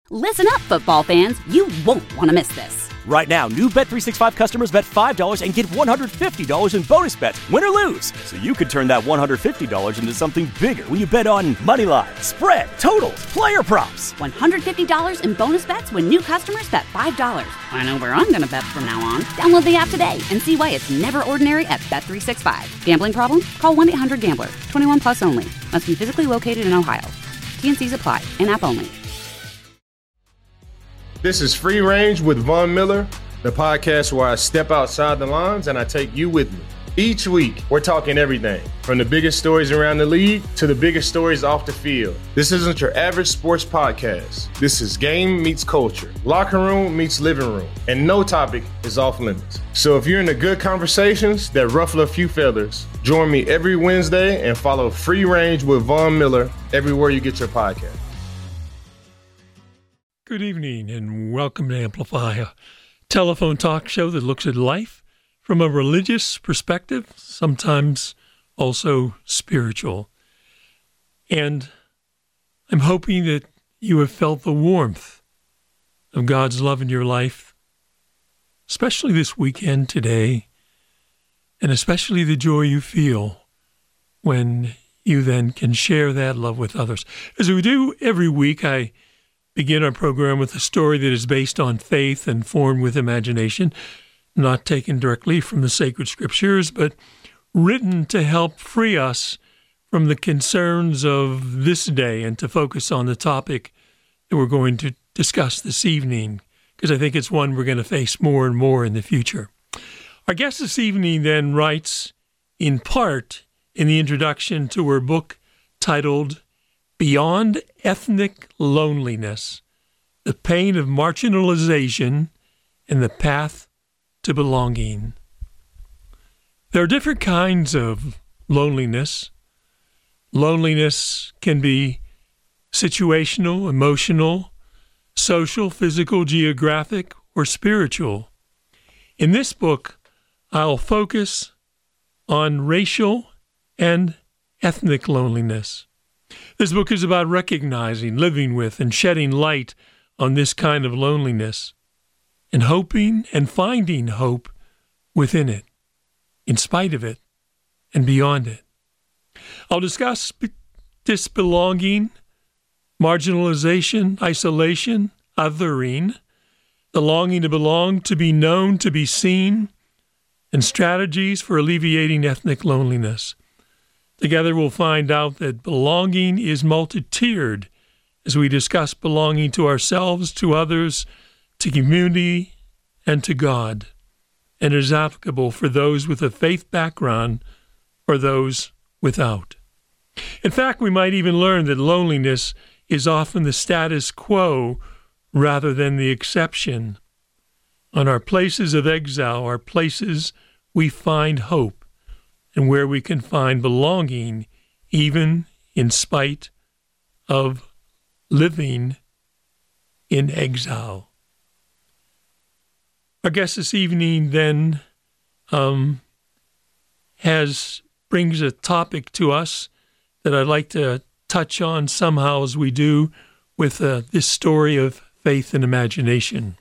Listen up, football fans. You won't want to miss this. Right now, new Bet365 customers bet $5 and get $150 in bonus bets, win or lose. So you could turn that $150 into something bigger when you bet on money line, spread, totals, player props. $150 in bonus bets when new customers bet $5. I know where I'm going to bet from now on. Download the app today and see why it's never ordinary at Bet365. Gambling problem? Call 1-800-GAMBLER. 21 plus only. Must be physically located in Ohio. T&Cs apply. In-app only. This is Free Range with Von Miller, the podcast where I step outside the lines and I take you with me. Each week, we're talking everything from the biggest stories around the league to the biggest stories off the field. This isn't your average sports podcast. This is game meets culture, locker room meets living room, and no topic is off limits. So if you're into good conversations that ruffle a few feathers, join me every Wednesday and follow Free Range with Von Miller everywhere you get your podcast. Good evening and welcome to Amplify, a telephone talk show that looks at life from a religious perspective, sometimes also spiritual. And I'm hoping that you have felt the warmth of God's love in your life, especially this weekend today, and especially the joy you feel when you then can share that love with others. As we do every week, I begin our program with a story that is based on faith and formed with imagination, not taken directly from the sacred scriptures, but written to help free us from the concerns of this day and to focus on the topic that we're going to discuss this evening, because I think it's one we're going to face more and more in the future. Our guest this evening then writes, in part, in the introduction to her book titled Beyond Ethnic Loneliness, the Pain of Marginalization and the Path to Belonging. There are different kinds of loneliness. Loneliness can be situational, emotional, social, physical, geographic, or spiritual. In this book, I'll focus on racial and ethnic loneliness. This book is about recognizing, living with, and shedding light on this kind of loneliness, and hoping and finding hope within it, in spite of it, and beyond it. I'll discuss disbelonging, marginalization, isolation, othering, the longing to belong, to be known, to be seen, and strategies for alleviating ethnic loneliness. Together we'll find out that belonging is multi-tiered as we discuss belonging to ourselves, to others, to community, and to God, and is applicable for those with a faith background or those without. In fact, we might even learn that loneliness is often the status quo rather than the exception. On our places of exile are places we find hope, and where we can find belonging even in spite of living in exile. Our guest this evening then brings a topic to us that I'd like to touch on somehow as we do with this story of faith and imagination.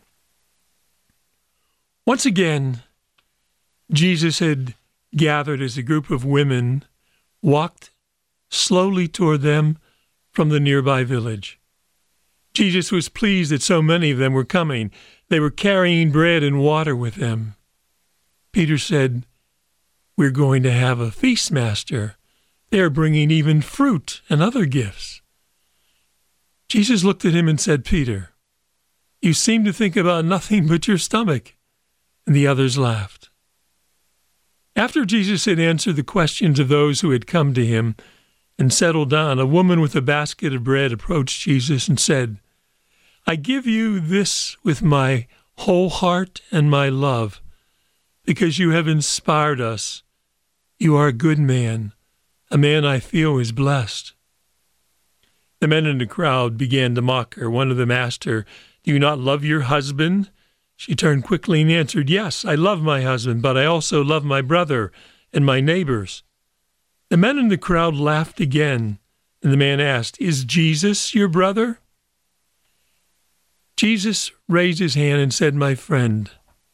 Once again, Jesus had gathered as a group of women walked slowly toward them from the nearby village. Jesus was pleased that so many of them were coming. They were carrying bread and water with them. Peter said, "We're going to have a feast, Master. They are bringing even fruit and other gifts." Jesus looked at him and said, "Peter, you seem to think about nothing but your stomach." And the others laughed. After Jesus had answered the questions of those who had come to him and settled down, a woman with a basket of bread approached Jesus and said, "I give you this with my whole heart and my love, because you have inspired us. You are a good man, a man I feel is blessed." The men in the crowd began to mock her. One of them asked her, "Do you not love your husband?" She turned quickly and answered, "Yes, I love my husband, but I also love my brother and my neighbors." The men in the crowd laughed again, and the man asked, "Is Jesus your brother?" Jesus raised his hand and said, "My friend,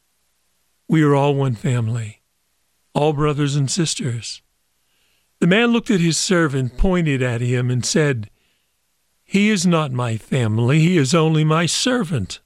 we are all one family, all brothers and sisters." The man looked at his servant, pointed at him, and said, "He is not my family, he is only my servant."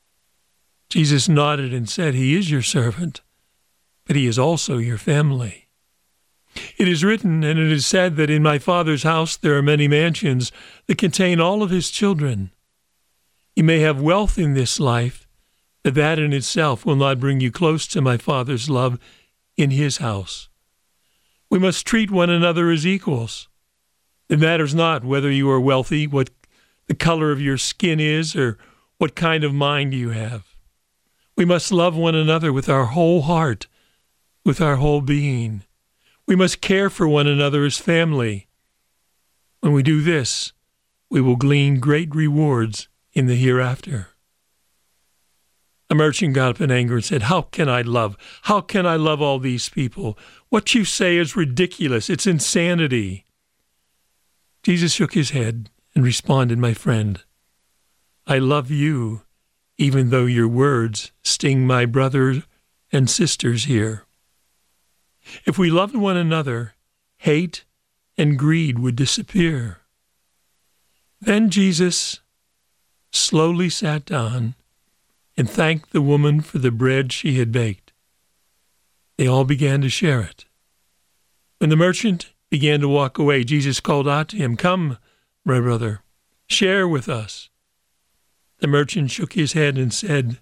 Jesus nodded and said, "He is your servant, but he is also your family. It is written, and it is said that in my Father's house there are many mansions that contain all of his children. You may have wealth in this life, but that in itself will not bring you close to my Father's love in his house. We must treat one another as equals. It matters not whether you are wealthy, what the color of your skin is, or what kind of mind you have. We must love one another with our whole heart, with our whole being. We must care for one another as family. When we do this, we will glean great rewards in the hereafter." A merchant got up in anger and said, How can I love all these people? What you say is ridiculous. It's insanity." Jesus shook his head and responded, "My friend, I love you, even though your words sting my brothers and sisters here. If we loved one another, hate and greed would disappear." Then Jesus slowly sat down and thanked the woman for the bread she had baked. They all began to share it. When the merchant began to walk away, Jesus called out to him, "Come, my brother, share with us." The merchant shook his head and said,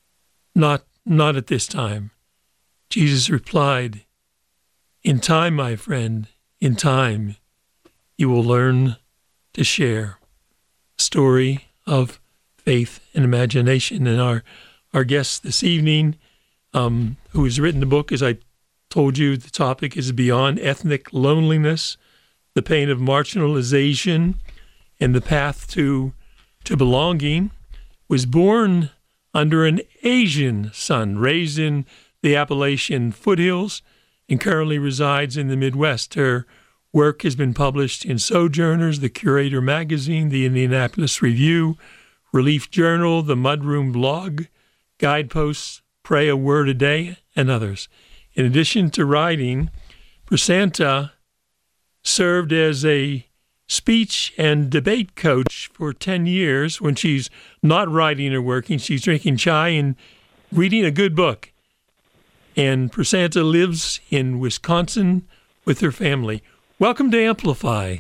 Not at this time." Jesus replied, "In time, my friend, in time, you will learn to share." Story of faith and imagination. And our guest this evening, who has written the book, as I told you, the topic is Beyond Ethnic Loneliness, the Pain of Marginalization, and the Path to Belonging, was born under an Asian sun, raised in the Appalachian foothills, and currently resides in the Midwest. Her work has been published in Sojourners, The Curator Magazine, the Indianapolis Review, Relief Journal, the Mudroom Blog, Guideposts, Pray a Word a Day, and others. In addition to writing, Prasanta served as a speech and debate coach for 10 years. When she's not writing or working, she's drinking chai and reading a good book. And Prasanta lives in Wisconsin with her family. Welcome to Amplify.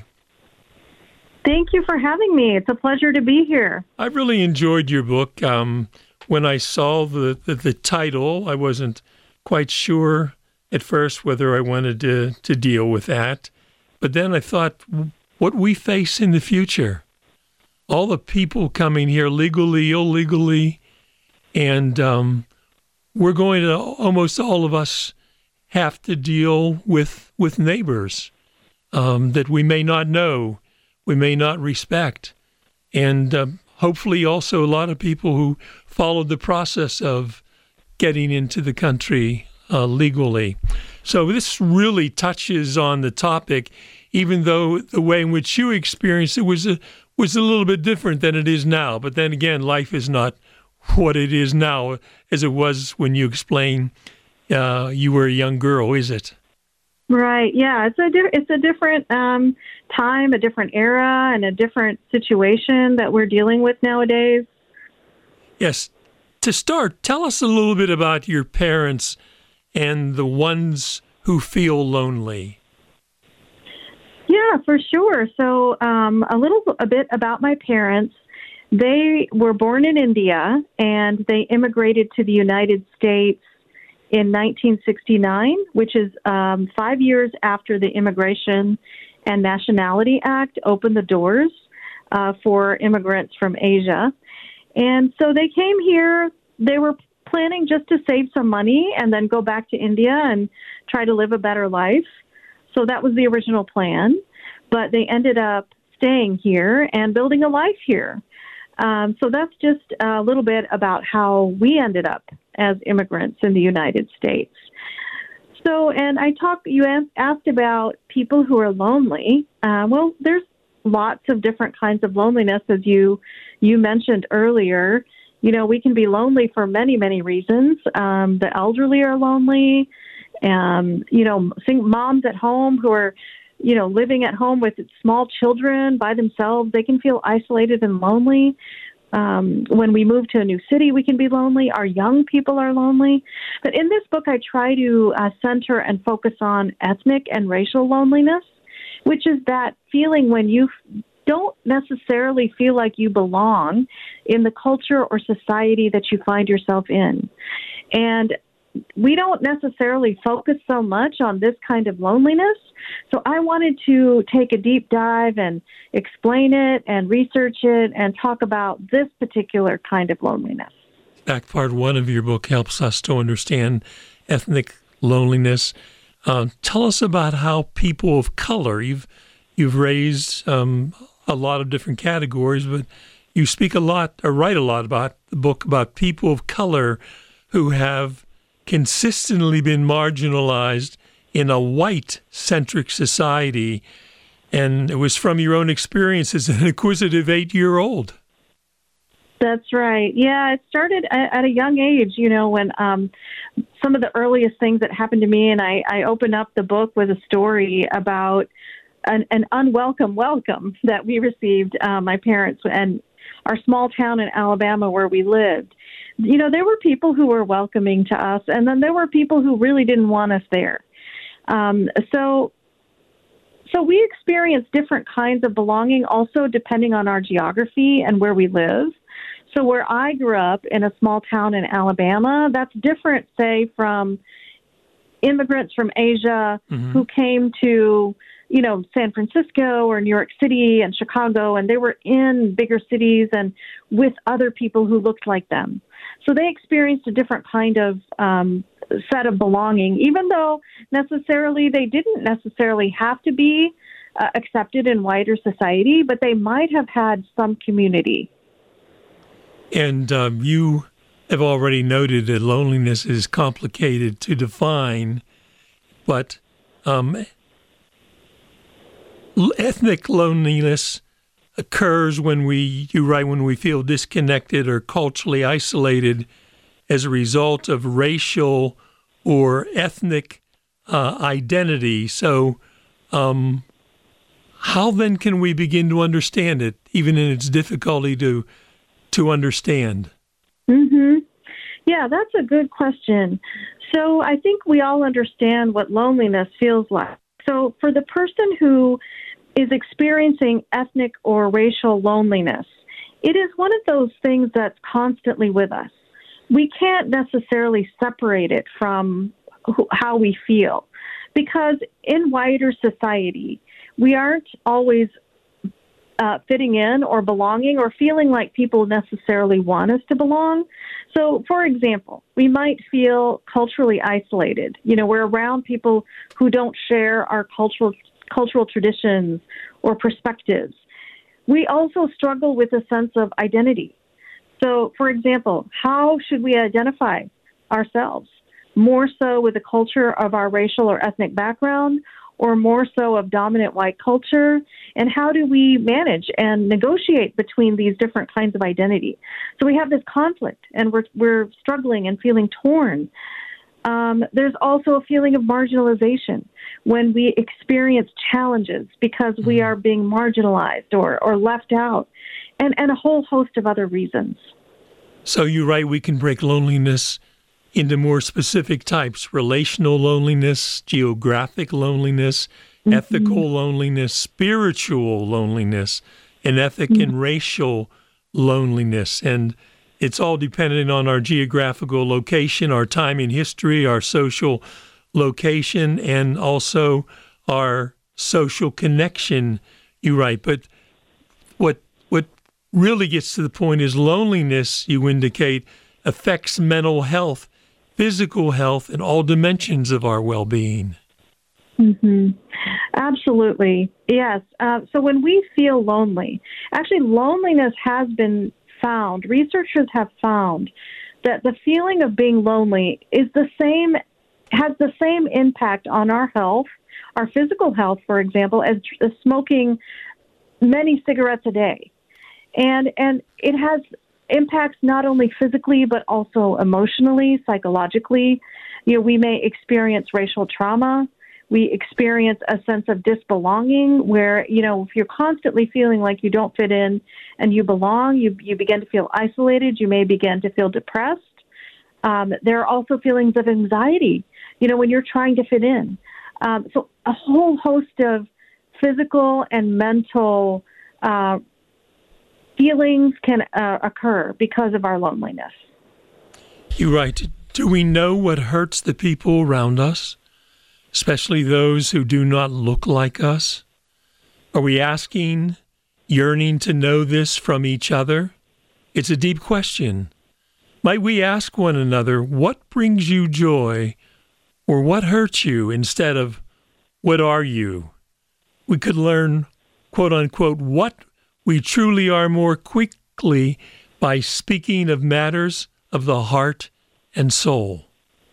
Thank you for having me. It's a pleasure to be here. I really enjoyed your book. When I saw the title, I wasn't quite sure at first whether I wanted to deal with that. But then I thought, what we face in the future, all the people coming here legally, illegally, and we're going to, almost all of us, have to deal with neighbors that we may not know, we may not respect, and hopefully also a lot of people who followed the process of getting into the country legally. So this really touches on the topic, even though the way in which you experienced it was a little bit different than it is now. But then again, life is not what it is now as it was when you explained you were a young girl, is it? Right. Yeah. It's a different time, a different era, and a different situation that we're dealing with nowadays. Yes. To start, tell us a little bit about your parents and the ones who feel lonely. Yeah, for sure. So a bit about my parents. They were born in India, and they immigrated to the United States in 1969, which is 5 years after the Immigration and Nationality Act opened the doors for immigrants from Asia. And so they came here. They were planning just to save some money and then go back to India and try to live a better life. So that was the original plan. But they ended up staying here and building a life here. So that's just a little bit about how we ended up as immigrants in the United States. So, and you asked about people who are lonely. Well, there's lots of different kinds of loneliness, as you mentioned earlier. We can be lonely for many, many reasons. The elderly are lonely. Moms at home who are, living at home with small children by themselves, they can feel isolated and lonely. When we move to a new city, we can be lonely. Our young people are lonely. But in this book, I try to center and focus on ethnic and racial loneliness, which is that feeling when you don't necessarily feel like you belong in the culture or society that you find yourself in. And we don't necessarily focus so much on this kind of loneliness. So I wanted to take a deep dive and explain it and research it and talk about this particular kind of loneliness. Back part one of your book helps us to understand ethnic loneliness. Tell us about how people of color, you've raised a lot of different categories, but you speak a lot or write a lot about the book about people of color who have consistently been marginalized in a white-centric society. And it was from your own experience as an inquisitive 8-year-old. That's right. Yeah, it started at a young age, when some of the earliest things that happened to me, and I opened up the book with a story about an unwelcome welcome that we received, my parents and our small town in Alabama where we lived. There were people who were welcoming to us, and then there were people who really didn't want us there. So we experience different kinds of belonging also depending on our geography and where we live. So where I grew up in a small town in Alabama, that's different, say, from immigrants from Asia who came to, San Francisco or New York City and Chicago, and they were in bigger cities and with other people who looked like them. So they experienced a different kind of set of belonging, even though necessarily they didn't necessarily have to be accepted in wider society, but they might have had some community. And you have already noted that loneliness is complicated to define, but ethnic loneliness occurs when we feel disconnected or culturally isolated as a result of racial or ethnic identity. So how then can we begin to understand it, even in its difficulty to understand? Yeah, that's a good question. So I think we all understand what loneliness feels like. So for the person who is experiencing ethnic or racial loneliness, it is one of those things that's constantly with us. We can't necessarily separate it from how we feel, because in wider society, we aren't always fitting in or belonging or feeling like people necessarily want us to belong. So, for example, we might feel culturally isolated. We're around people who don't share our cultural traditions or perspectives. We also struggle with a sense of identity. So, for example, how should we identify ourselves? More so with the culture of our racial or ethnic background, or more so of dominant white culture? And how do we manage and negotiate between these different kinds of identity? So we have this conflict, and we're struggling and feeling torn. There's also a feeling of marginalization when we experience challenges because we are being marginalized or left out, and a whole host of other reasons. So you're right, we can break loneliness into more specific types: relational loneliness, geographic loneliness, ethical loneliness, spiritual loneliness, and ethnic and racial loneliness. And it's all dependent on our geographical location, our time in history, our social location, and also our social connection, you write. But what really gets to the point is loneliness, you indicate, affects mental health, physical health, and all dimensions of our well-being. Absolutely. Yes. So when we feel lonely, actually loneliness has been found, researchers have found that the feeling of being lonely has the same impact on our health, our physical health, for example, as smoking many cigarettes a day. And it has impacts not only physically, but also emotionally, psychologically. We may experience racial trauma. We experience a sense of disbelonging where, if you're constantly feeling like you don't fit in and you belong, you begin to feel isolated. You may begin to feel depressed. There are also feelings of anxiety, when you're trying to fit in. So a whole host of physical and mental feelings can occur because of our loneliness. You're right. Do we know what hurts the people around us, especially those who do not look like us? Are we asking, yearning to know this from each other? It's a deep question. Might we ask one another, what brings you joy, or what hurts you, instead of, what are you? We could learn, quote unquote, what we truly are more quickly by speaking of matters of the heart and soul.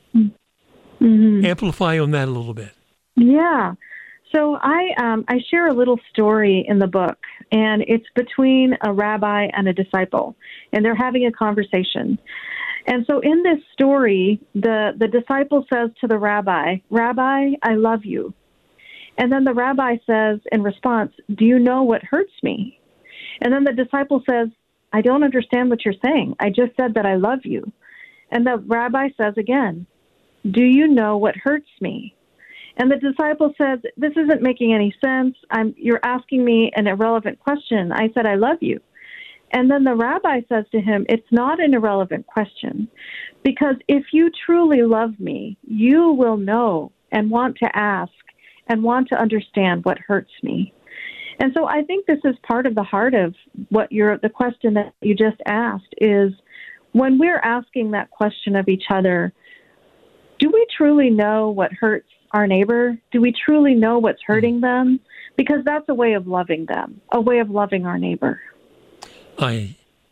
Mm-hmm. Amplify on that a little bit. Yeah. So I share a little story in the book, and it's between a rabbi and a disciple, and they're having a conversation. And so in this story, the disciple says to the rabbi, "Rabbi, I love you." And then the rabbi says in response, "Do you know what hurts me?" And then the disciple says, "I don't understand what you're saying. I just said that I love you." And the rabbi says again, "Do you know what hurts me?" And the disciple says, "This isn't making any sense. You're asking me an irrelevant question. I said I love you." And then the rabbi says to him, "It's not an irrelevant question, because if you truly love me, you will know and want to ask and want to understand what hurts me." And so I think this is part of the heart of the question that you just asked is, when we're asking that question of each other, do we truly know what hurts our neighbor? Do we truly know what's hurting them? Because that's a way of loving them, a way of loving our neighbor. I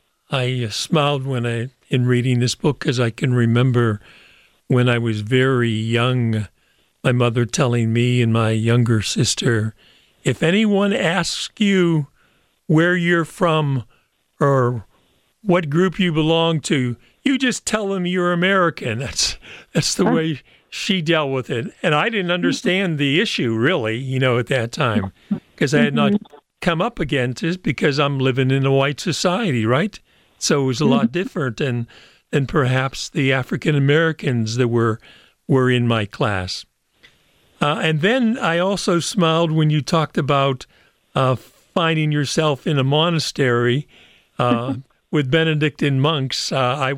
smiled in reading this book, because I can remember when I was very young, my mother telling me and my younger sister, if anyone asks you where you're from or what group you belong to, you just tell them you're American. That's the way she dealt with it. And I didn't understand the issue, really, at that time, because I had not come up against it, because I'm living in a white society, right? So it was a lot different than perhaps the African Americans that were in my class. And then I also smiled when you talked about finding yourself in a monastery with Benedictine monks. I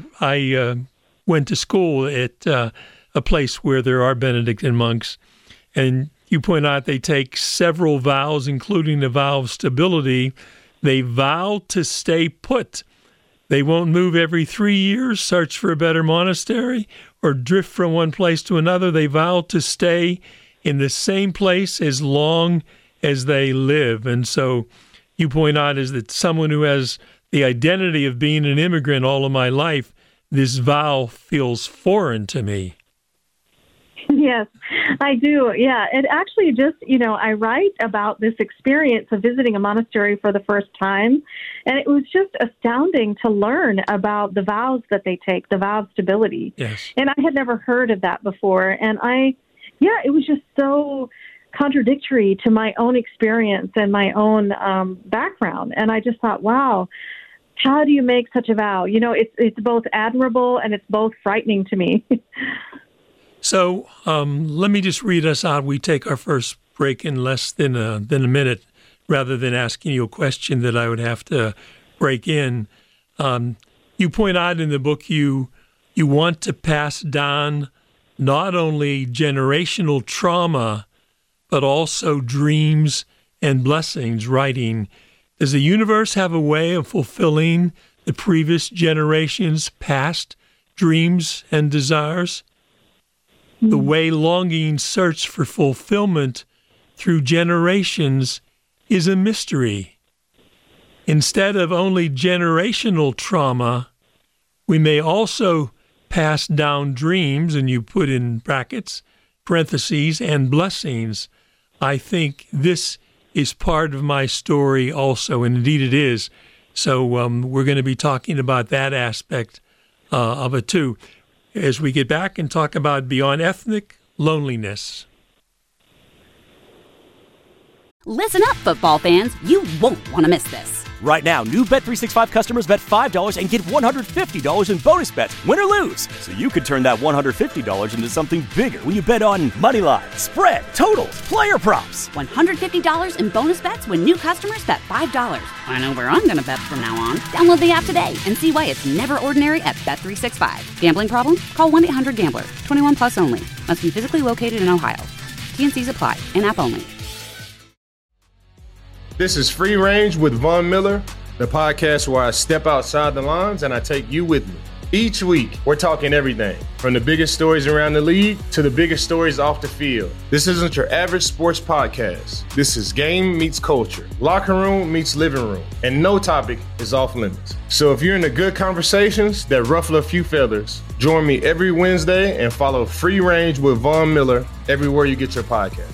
went to school at a place where there are Benedictine monks, and you point out they take several vows, including the vow of stability. They vow to stay put. They won't move every 3 years, search for a better monastery, or drift from one place to another. They vow to stay in the same place as long as they live. And so you point out is that someone who has the identity of being an immigrant all of my life, this vow feels foreign to me. Yes, I do. Yeah, it actually just, I write about this experience of visiting a monastery for the first time, and it was just astounding to learn about the vows that they take, the vow of stability. Yes. And I had never heard of that before, and it was just so contradictory to my own experience and my own background, and I just thought, wow, how do you make such a vow? It's both admirable and it's both frightening to me. So let me just read us out. We take our first break in less than a minute, rather than asking you a question that I would have to break in. You point out in the book you want to pass down not only generational trauma, but also dreams and blessings, writing, does the universe have a way of fulfilling the previous generation's past dreams and desires? The way longing search for fulfillment through generations is a mystery. Instead of only generational trauma, we may also pass down dreams, and you put in brackets, parentheses, and blessings. I think this is part of my story also, and indeed it is. So we're going to be talking about that aspect of it too, as we get back and talk about Beyond Ethnic Loneliness. Listen up, football fans. You won't want to miss this. Right now, new Bet365 customers bet $5 and get $150 in bonus bets, win or lose. So you could turn that $150 into something bigger when you bet on money line, spread, totals, player props. $150 in bonus bets when new customers bet $5. I know where I'm going to bet from now on. Download the app today and see why it's never ordinary at Bet365. Gambling problem? Call 1-800-GAMBLER. 21 plus only. Must be physically located in Ohio. T&Cs apply. In-app only. This is Free Range with Von Miller, the podcast where I step outside the lines and I take you with me. Each week, we're talking everything from the biggest stories around the league to the biggest stories off the field. This isn't your average sports podcast. This is game meets culture, locker room meets living room, and no topic is off limits. So if you're into good conversations that ruffle a few feathers, join me every Wednesday and follow Free Range with Von Miller everywhere you get your podcast.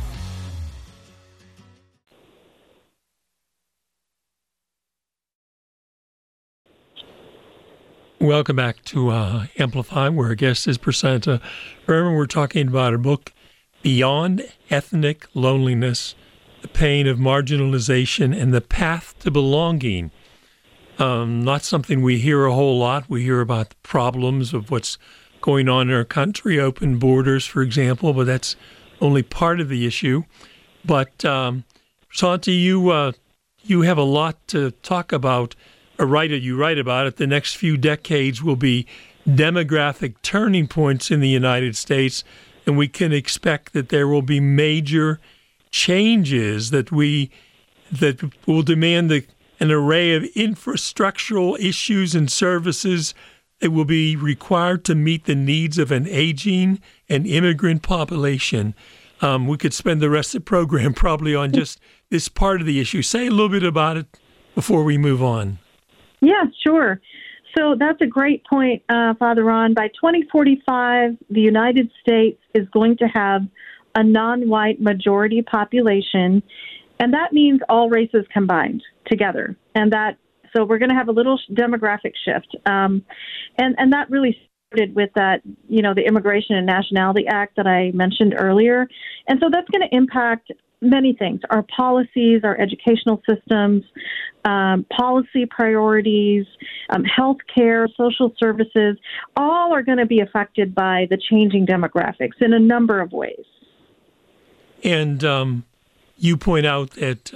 Welcome back to Amplify, where our guest is Prasanth. Remember, we're talking about a book, Beyond Ethnic Loneliness, The Pain of Marginalization and the Path to Belonging. Not something we hear a whole lot. We hear about the problems of what's going on in our country, open borders, for example, but that's only part of the issue. But Prasanth, you have a lot to talk about. You write about it. The next few decades will be demographic turning points in the United States, and we can expect that there will be major changes that will demand an array of infrastructural issues and services that will be required to meet the needs of an aging and immigrant population. We could spend the rest of the program probably on just this part of the issue. Say a little bit about it before we move on. Yeah, sure. So that's a great point, Father Ron. By 2045, the United States is going to have a non-white majority population, and that means all races combined together. So we're going to have a little demographic shift, and that really started with that, the Immigration and Nationality Act that I mentioned earlier, and so that's going to impact many things: our policies, our educational systems, policy priorities, healthcare, social services, all are going to be affected by the changing demographics in a number of ways. And you point out that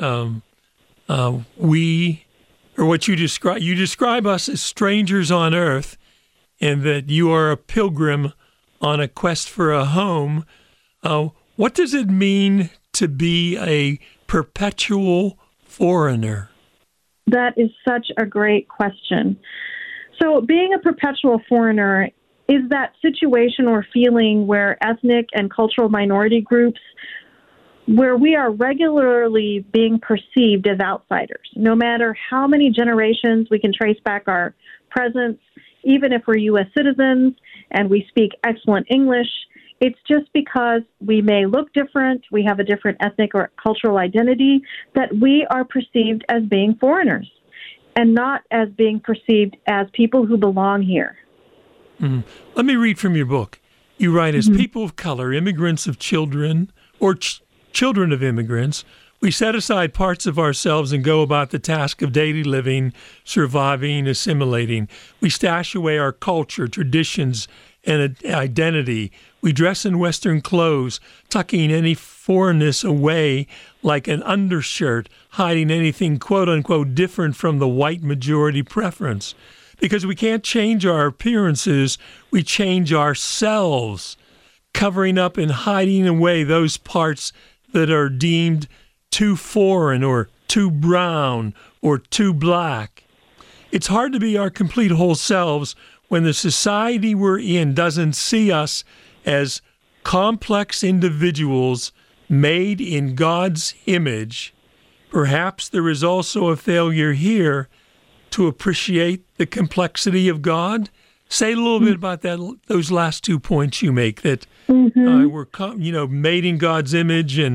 you describe us as strangers on earth, and that you are a pilgrim on a quest for a home. What does it mean to be a perpetual foreigner? That is such a great question. So being a perpetual foreigner is that situation or feeling where ethnic and cultural minority groups, where we are regularly being perceived as outsiders. No matter how many generations we can trace back our presence, even if we're U.S. citizens and we speak excellent English, it's just because we may look different, we have a different ethnic or cultural identity, that we are perceived as being foreigners and not as being perceived as people who belong here. Mm-hmm. Let me read from your book. You write, as people of color, immigrants of children, or children of immigrants, we set aside parts of ourselves and go about the task of daily living, surviving, assimilating. We stash away our culture, traditions, and identity. We dress in Western clothes, tucking any foreignness away like an undershirt, hiding anything quote-unquote different from the white majority preference. Because we can't change our appearances, we change ourselves, covering up and hiding away those parts that are deemed too foreign or too brown or too black. It's hard to be our complete whole selves when the society we're in doesn't see us as complex individuals made in God's image. Perhaps there is also a failure here to appreciate the complexity of God. Say a little bit about those last 2 points you make, that we're made in God's image, and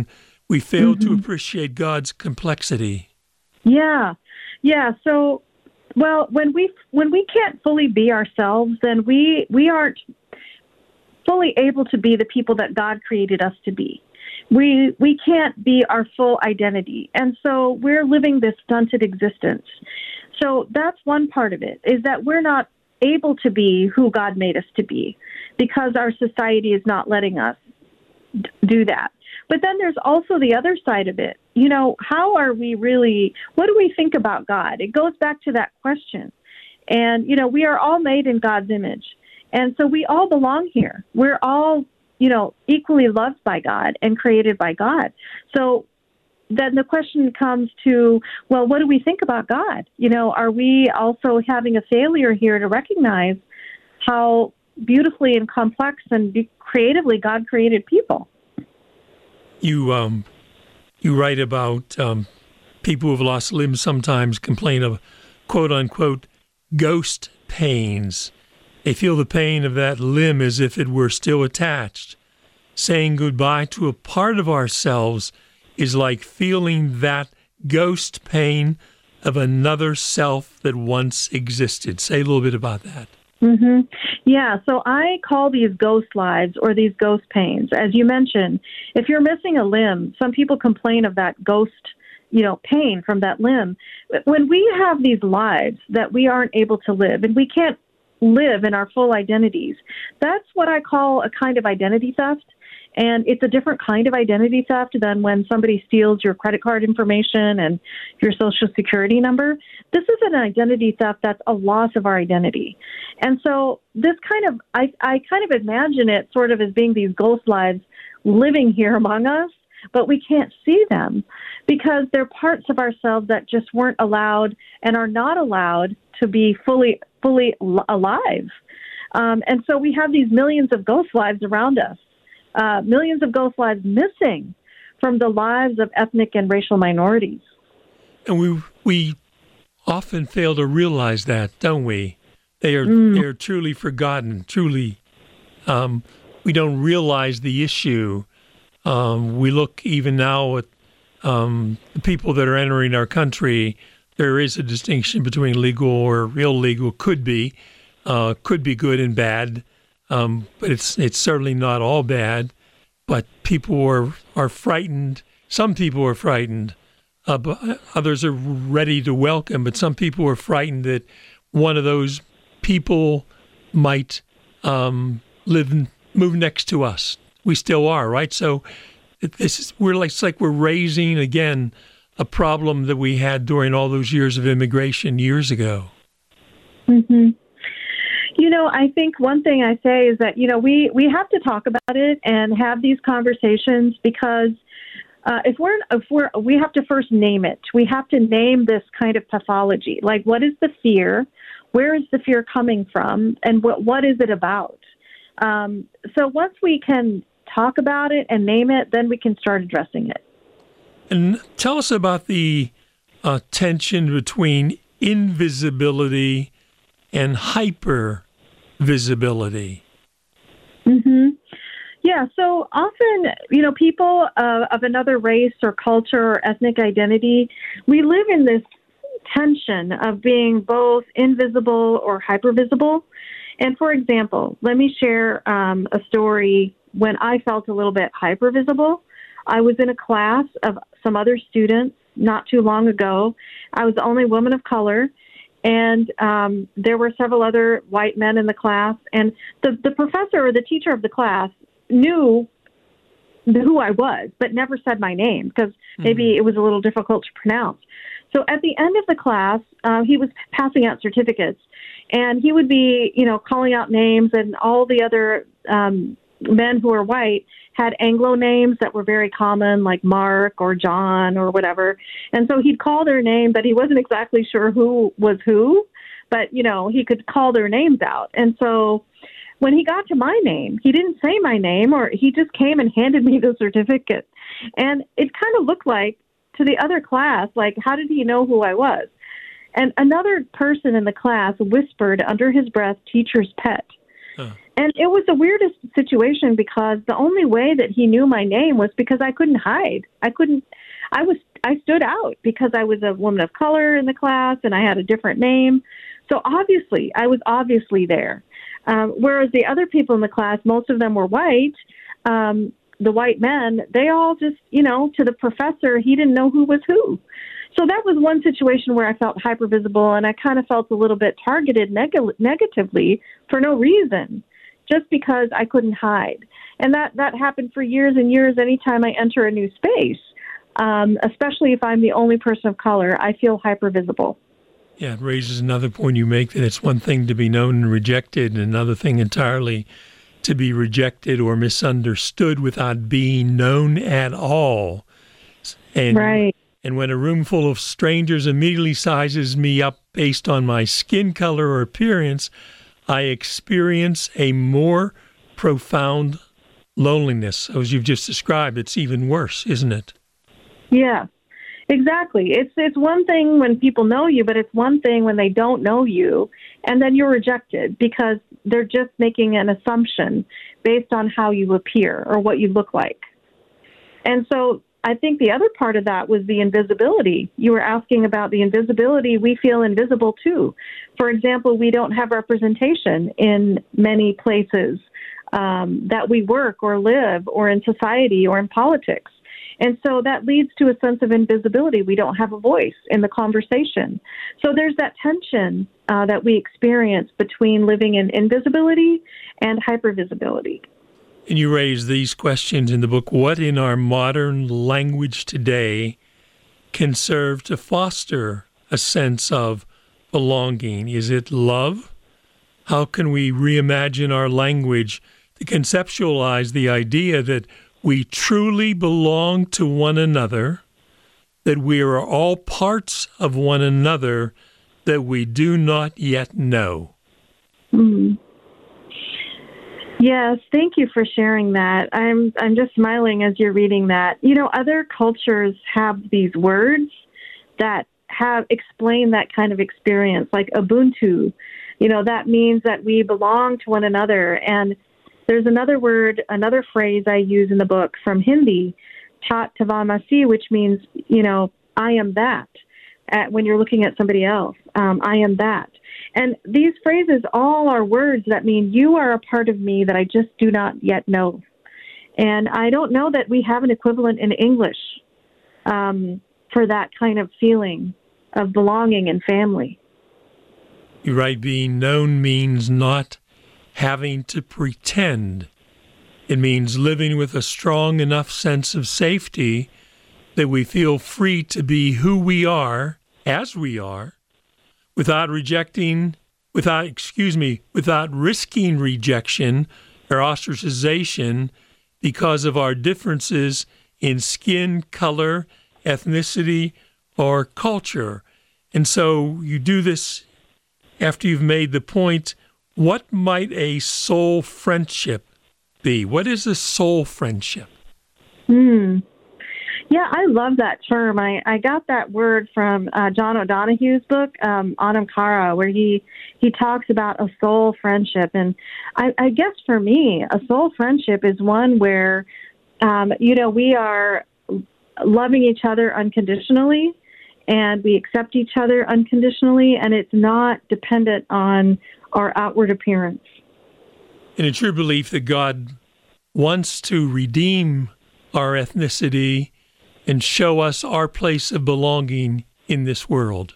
we fail to appreciate God's complexity. Yeah. So, well, when we can't fully be ourselves, then we aren't fully able to be the people that God created us to be. We can't be our full identity. And so we're living this stunted existence. So that's one part of it, is that we're not able to be who God made us to be because our society is not letting us do that. But then there's also the other side of it. How are we really, what do we think about God? It goes back to that question. And, we are all made in God's image. And so we all belong here. We're all, equally loved by God and created by God. So then the question comes to, well, what do we think about God? Are we also having a failure here to recognize how beautifully and complex and creatively God created people? You write about people who have lost limbs sometimes complain of, quote unquote, ghost pains. They feel the pain of that limb as if it were still attached. Saying goodbye to a part of ourselves is like feeling that ghost pain of another self that once existed. Say a little bit about that. Mm-hmm. Yeah, so I call these ghost lives or these ghost pains. As you mentioned, if you're missing a limb, some people complain of that ghost, pain from that limb. When we have these lives that we aren't able to live and we can't live in our full identities, that's what I call a kind of identity theft. And it's a different kind of identity theft than when somebody steals your credit card information and your social security number. This is an identity theft that's a loss of our identity. And so this I kind of imagine it sort of as being these ghost lives living here among us, but we can't see them because they're parts of ourselves that just weren't allowed and are not allowed to be fully alive. And so we have these millions of ghost lives around us. Millions of ghost lives missing from the lives of ethnic and racial minorities. And we often fail to realize that, don't we? They are truly forgotten, truly. We don't realize the issue. We look even now at the people that are entering our country. There is a distinction between legal or illegal, could be good and bad. But it's certainly not all bad. But people are frightened. Some people are frightened. But others are ready to welcome. But some people are frightened that one of those people might move next to us. We still are, right? So it's like we're raising again a problem that we had during all those years of immigration years ago. Mm-hmm. I think one thing I say is that, we have to talk about it and have these conversations because we have to first name it. We have to name this kind of pathology. Like, what is the fear? Where is the fear coming from? And what is it about? So once we can talk about it and name it, then we can start addressing it. And tell us about the tension between invisibility and hypervisibility. Mm-hmm. Yeah, so often, people of another race or culture or ethnic identity, we live in this tension of being both invisible or hypervisible. And for example, let me share a story when I felt a little bit hypervisible. I was in a class of some other students not too long ago. I was the only woman of color. And there were several other white men in the class. And the professor or the teacher of the class knew who I was, but never said my name because maybe it was a little difficult to pronounce. So at the end of the class, he was passing out certificates. And he would be, calling out names. And all the other men who are white had Anglo names that were very common, like Mark or John or whatever. And so he'd call their name, but he wasn't exactly sure who was who, but, he could call their names out. And so when he got to my name, he didn't say my name, or he just came and handed me the certificate. And it kind of looked like to the other class, like, how did he know who I was? And another person in the class whispered under his breath, teacher's pet. And it was the weirdest situation because the only way that he knew my name was because I couldn't hide. I stood out because I was a woman of color in the class and I had a different name. So obviously, I was obviously there. Whereas the other people in the class, most of them were white. The white men, they all just, to the professor, he didn't know who was who. So that was one situation where I felt hypervisible, and I kind of felt a little bit targeted negatively for no reason, just because I couldn't hide. And that happened for years and years anytime I enter a new space, especially if I'm the only person of color, I feel hypervisible. Yeah, it raises another point you make, that it's one thing to be known and rejected, and another thing entirely to be rejected or misunderstood without being known at all. And, right. And when a room full of strangers immediately sizes me up based on my skin color or appearance, I experience a more profound loneliness. As you've just described, it's even worse, isn't it? Yeah, exactly. It's one thing when people know you, but it's one thing when they don't know you, and then you're rejected because they're just making an assumption based on how you appear or what you look like. And so I think the other part of that was the invisibility. You were asking about the invisibility. We feel invisible too. For example, we don't have representation in many places that we work or live or in society or in politics. And so that leads to a sense of invisibility. We don't have a voice in the conversation. So there's that tension that we experience between living in invisibility and hypervisibility. And you raise these questions in the book. What in our modern language today can serve to foster a sense of belonging? Is it love? How can we reimagine our language to conceptualize the idea that we truly belong to one another, that we are all parts of one another that we do not yet know? Mm-hmm. Yes, thank you for sharing that. I'm just smiling as you're reading that. Other cultures have these words that have explained that kind of experience, like Ubuntu. That means that we belong to one another. And there's another word, another phrase I use in the book from Hindi, Tat Tavamasi, which means, I am that. When you're looking at somebody else, I am that. And these phrases all are words that mean you are a part of me that I just do not yet know. And I don't know that we have an equivalent in English for that kind of feeling of belonging and family. You're right. Being known means not having to pretend. It means living with a strong enough sense of safety that we feel free to be who we are, as we are, without risking rejection or ostracization because of our differences in skin, color, ethnicity, or culture. And so you do this after you've made the point. What might a soul friendship be? What is a soul friendship? Yeah, I love that term. I got that word from John O'Donohue's book, Anam Cara, where he talks about a soul friendship. And I guess for me, a soul friendship is one where, we are loving each other unconditionally and we accept each other unconditionally, and it's not dependent on our outward appearance. And it's your belief that God wants to redeem our ethnicity and show us our place of belonging in this world.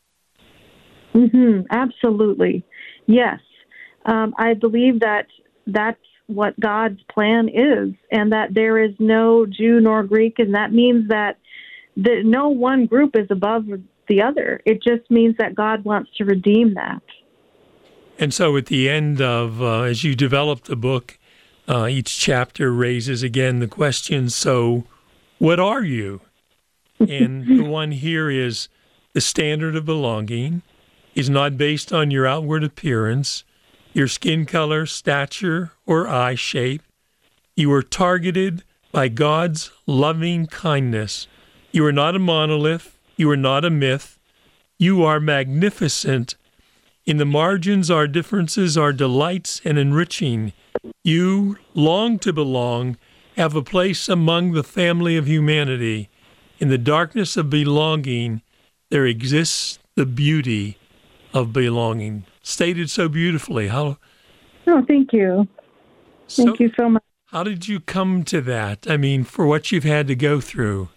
Absolutely. Yes. I believe that that's what God's plan is, and that there is no Jew nor Greek, and that means that no one group is above the other. It just means that God wants to redeem that. And so at the end of, as you develop the book, each chapter raises again the question, so what are you? And the one here is the standard of belonging is not based on your outward appearance, your skin color, stature, or eye shape. You are targeted by God's loving kindness. You are not a monolith. You are not a myth. You are magnificent In the margins, our differences are delights and enriching. You long to belong, have a place among the family of humanity. In the darkness of belonging, there exists the beauty of belonging. Stated so beautifully. Oh, thank you. Thank you so much. How did you come to that? I mean, for what you've had to go through.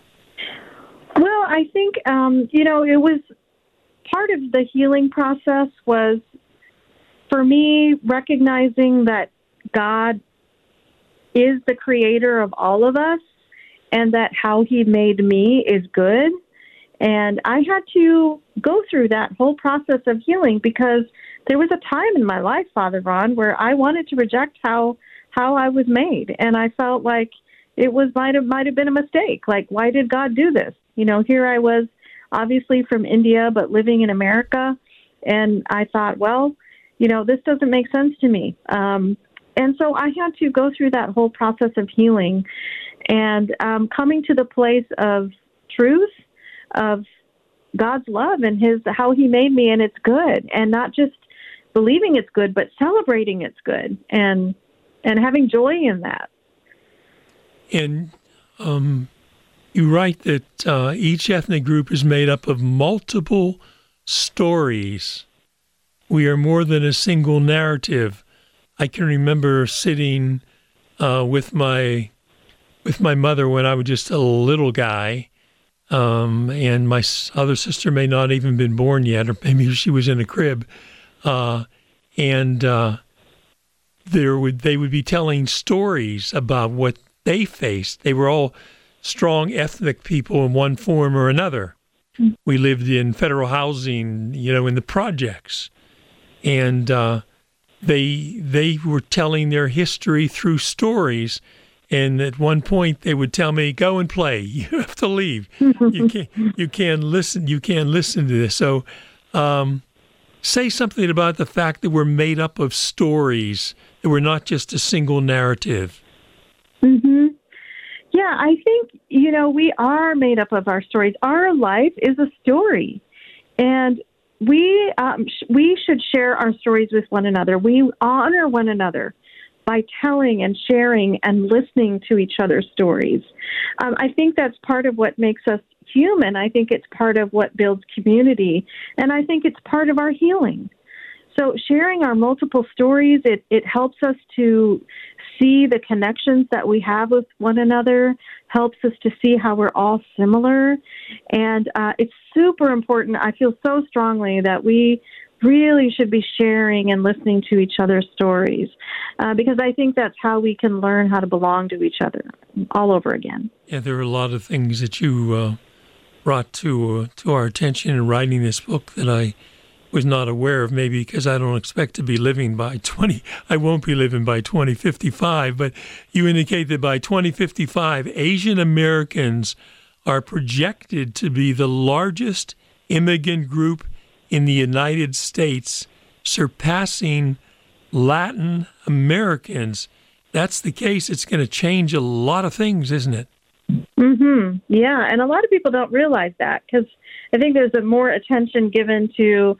Well, I think, it was part of the healing process was for me recognizing that God is the creator of all of us and that how he made me is good. And I had to go through that whole process of healing because there was a time in my life, Father Ron, where I wanted to reject how I was made. And I felt like it might have been a mistake. Like, why did God do this? Here I was, obviously from India, but living in America. And I thought, well, this doesn't make sense to me. And so I had to go through that whole process of healing and coming to the place of truth, of God's love and how he made me, and it's good. And not just believing it's good, but celebrating it's good and having joy in that. And you write that each ethnic group is made up of multiple stories. We are more than a single narrative. I can remember sitting with my mother when I was just a little guy, and my other sister may not even been born yet, or maybe she was in a crib, and they would be telling stories about what they faced. They were all strong ethnic people in one form or another. We lived in federal housing, in the projects, and they were telling their history through stories. And at one point, they would tell me, "Go and play. You have to leave. You can't listen. You can't listen to this." So, say something about the fact that we're made up of stories. That we're not just a single narrative. Mm-hmm. Yeah, I think we are made up of our stories. Our life is a story, and we should share our stories with one another. We honor one another by telling and sharing and listening to each other's stories. I think that's part of what makes us human. I think it's part of what builds community, and I think it's part of our healing. So sharing our multiple stories, it helps us to see the connections that we have with one another, helps us to see how we're all similar, and it's super important. I feel so strongly that we really should be sharing and listening to each other's stories because I think that's how we can learn how to belong to each other all over again. Yeah, there are a lot of things that you brought to our attention in writing this book that I was not aware of, maybe because I don't expect to be living by I won't be living by 2055, but you indicate that by 2055, Asian Americans are projected to be the largest immigrant group in the United States, surpassing Latin Americans. That's the case. It's going to change a lot of things, isn't it? Mm-hmm. Yeah, and a lot of people don't realize that because I think there's more attention given to,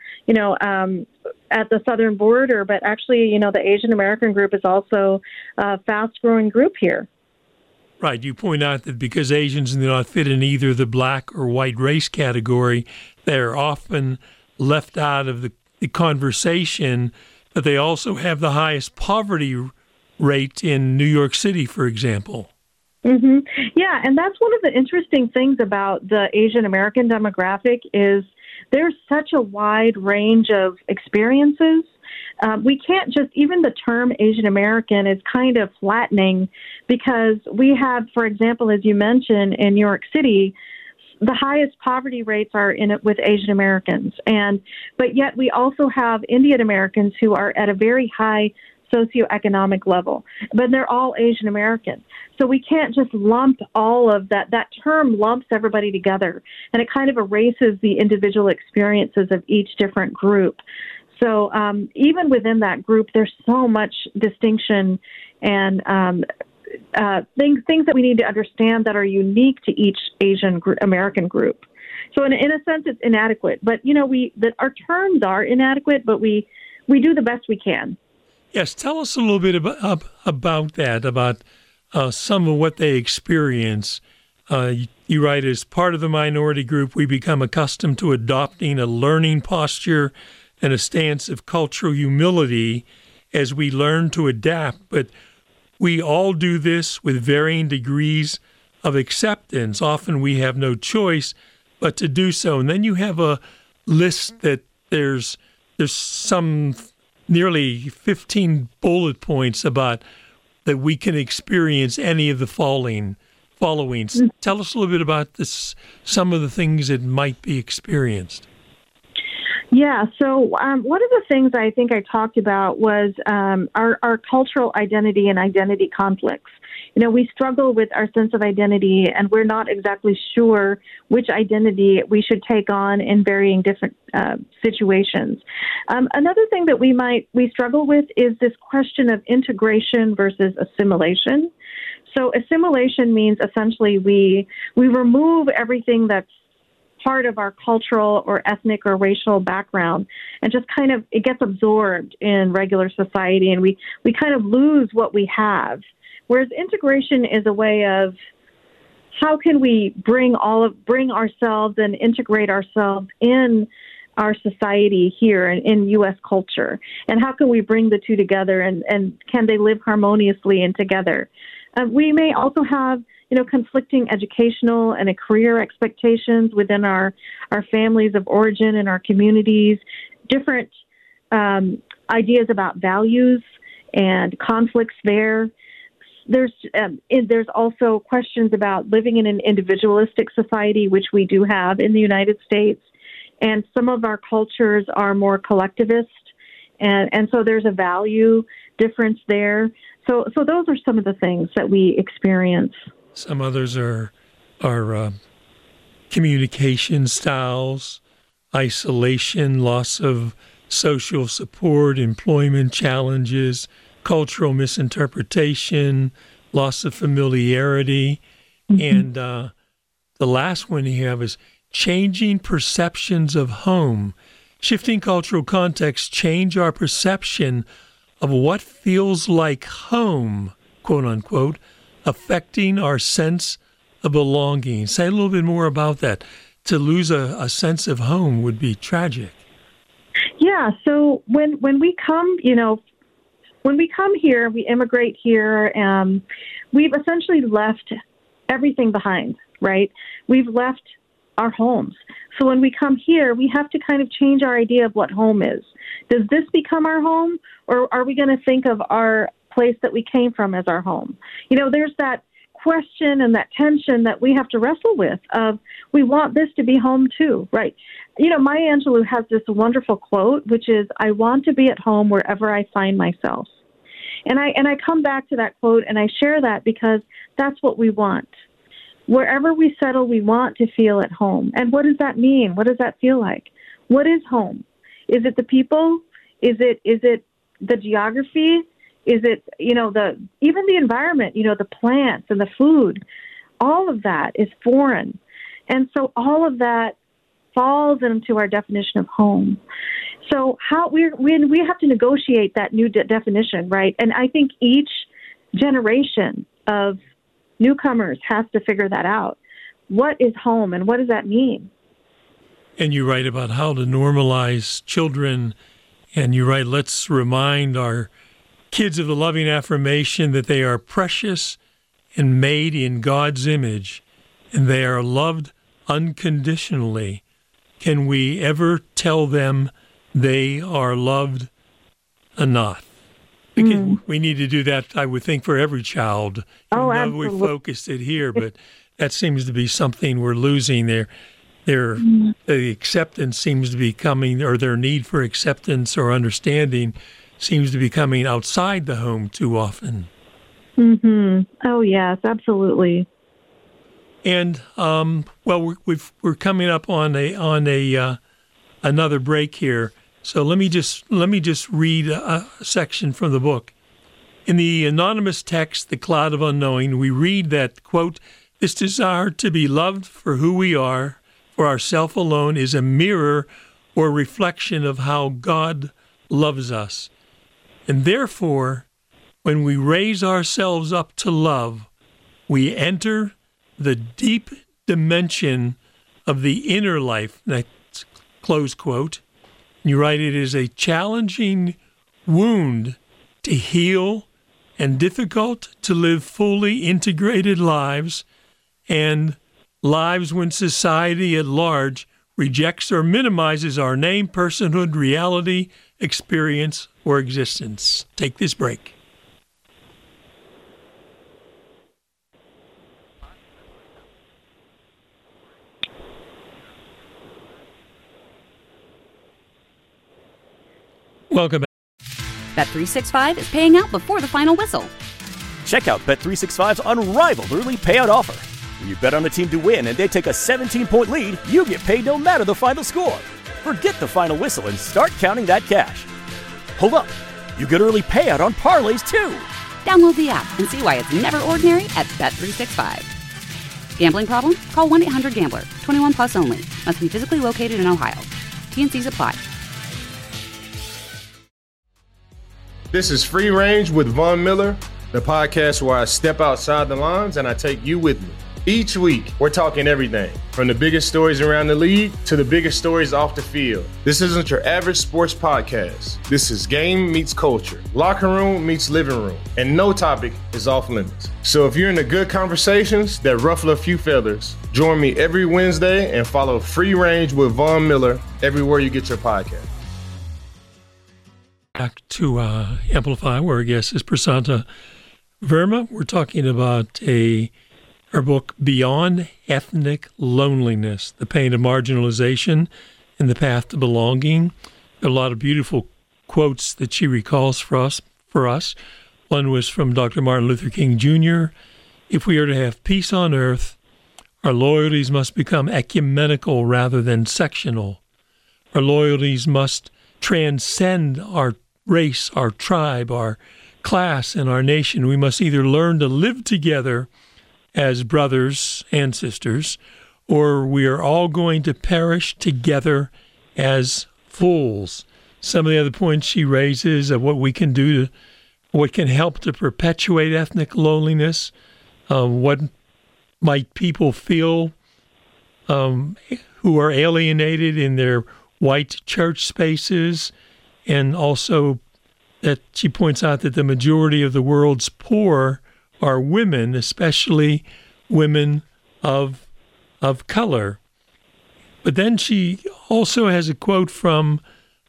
at the southern border, but actually, the Asian American group is also a fast-growing group here. Right. You point out that because Asians do not fit in either the black or white race category, they're often left out of the conversation, but they also have the highest poverty rate in New York City, for example. Mm-hmm. Yeah, and that's one of the interesting things about the Asian American demographic is there's such a wide range of experiences. We can't just, even the term Asian American is kind of flattening because we have, for example, as you mentioned, in New York City, the highest poverty rates are in it with Asian Americans. But yet we also have Indian Americans who are at a very high socioeconomic level, but they're all Asian American. So we can't just lump all of that. That term lumps everybody together, and it kind of erases the individual experiences of each different group. So even within that group, there's so much distinction and things that we need to understand that are unique to each Asian American group. So in a sense, it's inadequate. But, that our terms are inadequate, but we do the best we can. Yes, tell us a little bit about that, about some of what they experience. You write, as part of the minority group, we become accustomed to adopting a learning posture and a stance of cultural humility as we learn to adapt. But we all do this with varying degrees of acceptance. Often we have no choice but to do so. And then you have a list that there's some nearly 15 bullet points about that we can experience any of the following. Tell us a little bit about this, some of the things that might be experienced. Yeah, so one of the things I think I talked about was our cultural identity and identity conflicts. We struggle with our sense of identity, and we're not exactly sure which identity we should take on in varying different situations. Another thing that we struggle with is this question of integration versus assimilation. So assimilation means essentially we remove everything that's part of our cultural or ethnic or racial background and just kind of, it gets absorbed in regular society, and we kind of lose what we have. Whereas integration is a way of how can we bring ourselves and integrate ourselves in our society here in U.S. culture, and how can we bring the two together, and can they live harmoniously and together? We may also have, conflicting educational and career expectations within our families of origin and our communities, different ideas about values and conflicts there. There's also questions about living in an individualistic society, which we do have in the United States, and some of our cultures are more collectivist, and so there's a value difference there. So those are some of the things that we experience. Some others are communication styles, isolation, loss of social support, employment challenges, cultural misinterpretation, loss of familiarity. Mm-hmm. And the last one you have is changing perceptions of home. Shifting cultural contexts change our perception of what feels like home, quote unquote, affecting our sense of belonging. Say a little bit more about that. To lose a sense of home would be tragic. Yeah. So when we come, when we come here, we immigrate here, we've essentially left everything behind, right? We've left our homes. So when we come here, we have to kind of change our idea of what home is. Does this become our home, or are we going to think of our place that we came from as our home? There's that question and that tension that we have to wrestle with of, we want this to be home too, right? Maya Angelou has this wonderful quote, which is, I want to be at home wherever I find myself. And I come back to that quote and I share that because that's what we want. Wherever we settle, we want to feel at home. And what does that mean? What does that feel like? What is home? Is it the people? Is it the geography? Is it, even the environment, the plants and the food? All of that is foreign. And so all of that falls into our definition of home. So we have to negotiate that new definition, right? And I think each generation of newcomers has to figure that out. What is home, and what does that mean? And you write about how to normalize children, and you write, let's remind our kids of the loving affirmation that they are precious and made in God's image, and they are loved unconditionally. Can we ever tell them they are loved enough? We need to do that, I would think, for every child. Absolutely. We focused it here, but that seems to be something we're losing there. The acceptance seems to be coming, or their need for acceptance or understanding seems to be coming outside the home too often. Mm-hmm. Oh, yes, absolutely. And we're coming up on another break here. So let me just read a section from the book. In the anonymous text, The Cloud of Unknowing, we read that, quote, this desire to be loved for who we are, for ourself alone is a mirror or reflection of how God loves us. And therefore, when we raise ourselves up to love, we enter the deep dimension of the inner life. That's close quote. You write, it is a challenging wound to heal and difficult to live fully integrated lives, and lives when society at large rejects or minimizes our name, personhood, reality, experience, or existence. Take this break. Welcome back. Bet365 is paying out before the final whistle. Check out Bet365's unrivaled early payout offer. When you bet on a team to win and they take a 17-point lead, you get paid no matter the final score. Forget the final whistle and start counting that cash. Hold up. You get early payout on parlays, too. Download the app and see why it's never ordinary at Bet365. Gambling problem? Call 1-800-GAMBLER. 21 plus only. Must be physically located in Ohio. T&Cs apply. This is Free Range with Von Miller, the podcast where I step outside the lines and I take you with me. Each week, we're talking everything from the biggest stories around the league to the biggest stories off the field. This isn't your average sports podcast. This is game meets culture, locker room meets living room, and no topic is off limits. So if you're into good conversations that ruffle a few feathers, join me every Wednesday and follow Free Range with Von Miller everywhere you get your podcast. Back to Amplify, where our guest is Prasanta Verma. We're talking about her book, Beyond Ethnic Loneliness, The Pain of Marginalization and the Path to Belonging. A lot of beautiful quotes that she recalls for us. One was from Dr. Martin Luther King Jr. If we are to have peace on earth, our loyalties must become ecumenical rather than sectional. Our loyalties must transcend our race, our tribe, our class, and our nation. We must either learn to live together as brothers and sisters, or we are all going to perish together as fools. Some of the other points she raises of what we can do to, what can help to perpetuate ethnic loneliness, what might people feel who are alienated in their white church spaces, and also that she points out that the majority of the world's poor are women, especially women of color. But then she also has a quote from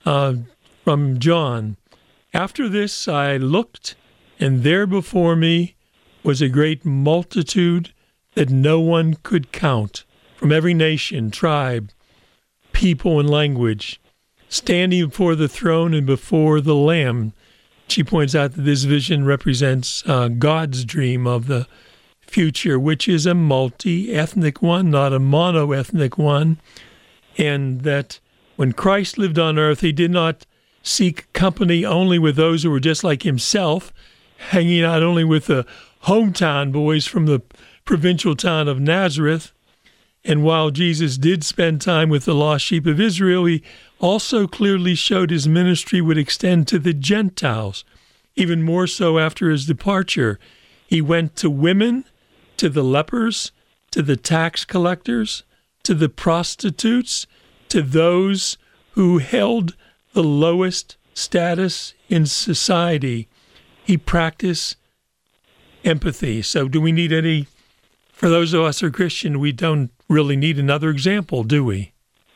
John. After this I looked, and there before me was a great multitude that no one could count, from every nation, tribe, people, and language, standing before the throne and before the Lamb. She points out that this vision represents God's dream of the future, which is a multi-ethnic one, not a mono-ethnic one, and that when Christ lived on earth, he did not seek company only with those who were just like himself, hanging out only with the hometown boys from the provincial town of Nazareth. And while Jesus did spend time with the lost sheep of Israel, he also clearly showed his ministry would extend to the Gentiles, even more so after his departure. He went to women, to the lepers, to the tax collectors, to the prostitutes, to those who held the lowest status in society. He practiced empathy. So do we need any, for those of us who are Christian, we don't really need another example, do we?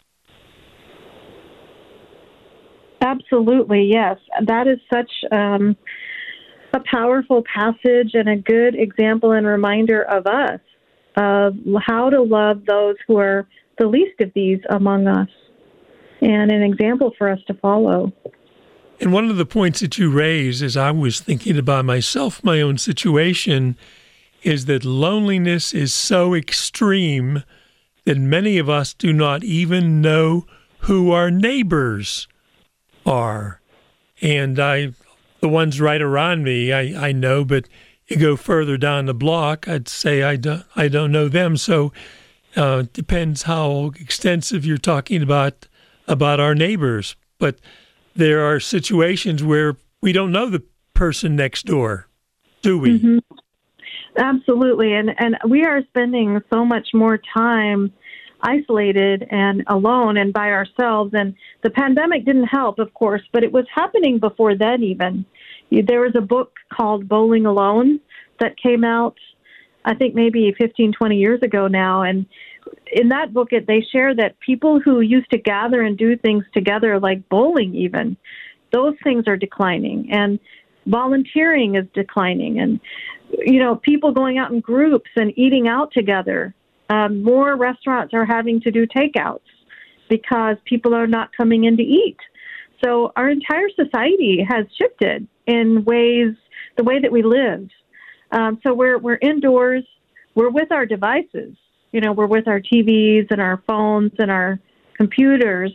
Absolutely, yes. That is such a powerful passage and a good example and reminder of us, of how to love those who are the least of these among us, and an example for us to follow. And one of the points that you raise, as I was thinking about myself, my own situation, is that loneliness is so extreme that many of us do not even know who our neighbors are. And the ones right around me, I know, but you go further down the block, I'd say I don't know them. So Depends how extensive you're talking about our neighbors. But there are situations where we don't know the person next door, do we? Mm-hmm. Absolutely. And we are spending so much more time isolated and alone and by ourselves. And the pandemic didn't help, of course, but it was happening before then even. There was a book called Bowling Alone that came out, I think maybe 15, 20 years ago now. And in that book, they share that people who used to gather and do things together, like bowling even, those things are declining. And volunteering is declining. And, people going out in groups and eating out together. More restaurants are having to do takeouts because people are not coming in to eat. So our entire society has shifted in ways, the way that we live. So we're indoors, we're with our devices, we're with our TVs and our phones and our computers,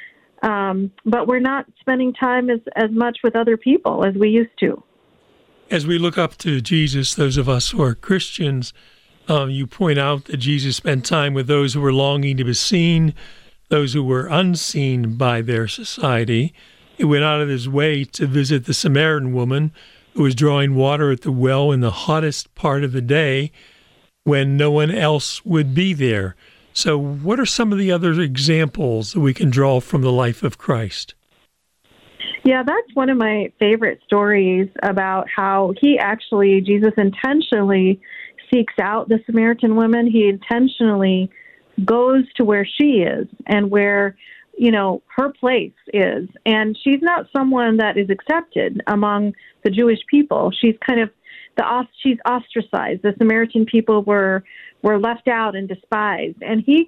but we're not spending time as much with other people as we used to. As we look up to Jesus, those of us who are Christians, you point out that Jesus spent time with those who were longing to be seen, those who were unseen by their society. He went out of his way to visit the Samaritan woman who was drawing water at the well in the hottest part of the day when no one else would be there. So what are some of the other examples that we can draw from the life of Christ? Yeah, that's one of my favorite stories about how Jesus intentionally seeks out the Samaritan woman. He intentionally goes to where she is and where, her place is. And she's not someone that is accepted among the Jewish people. She's kind of she's ostracized. The Samaritan people were left out and despised. And he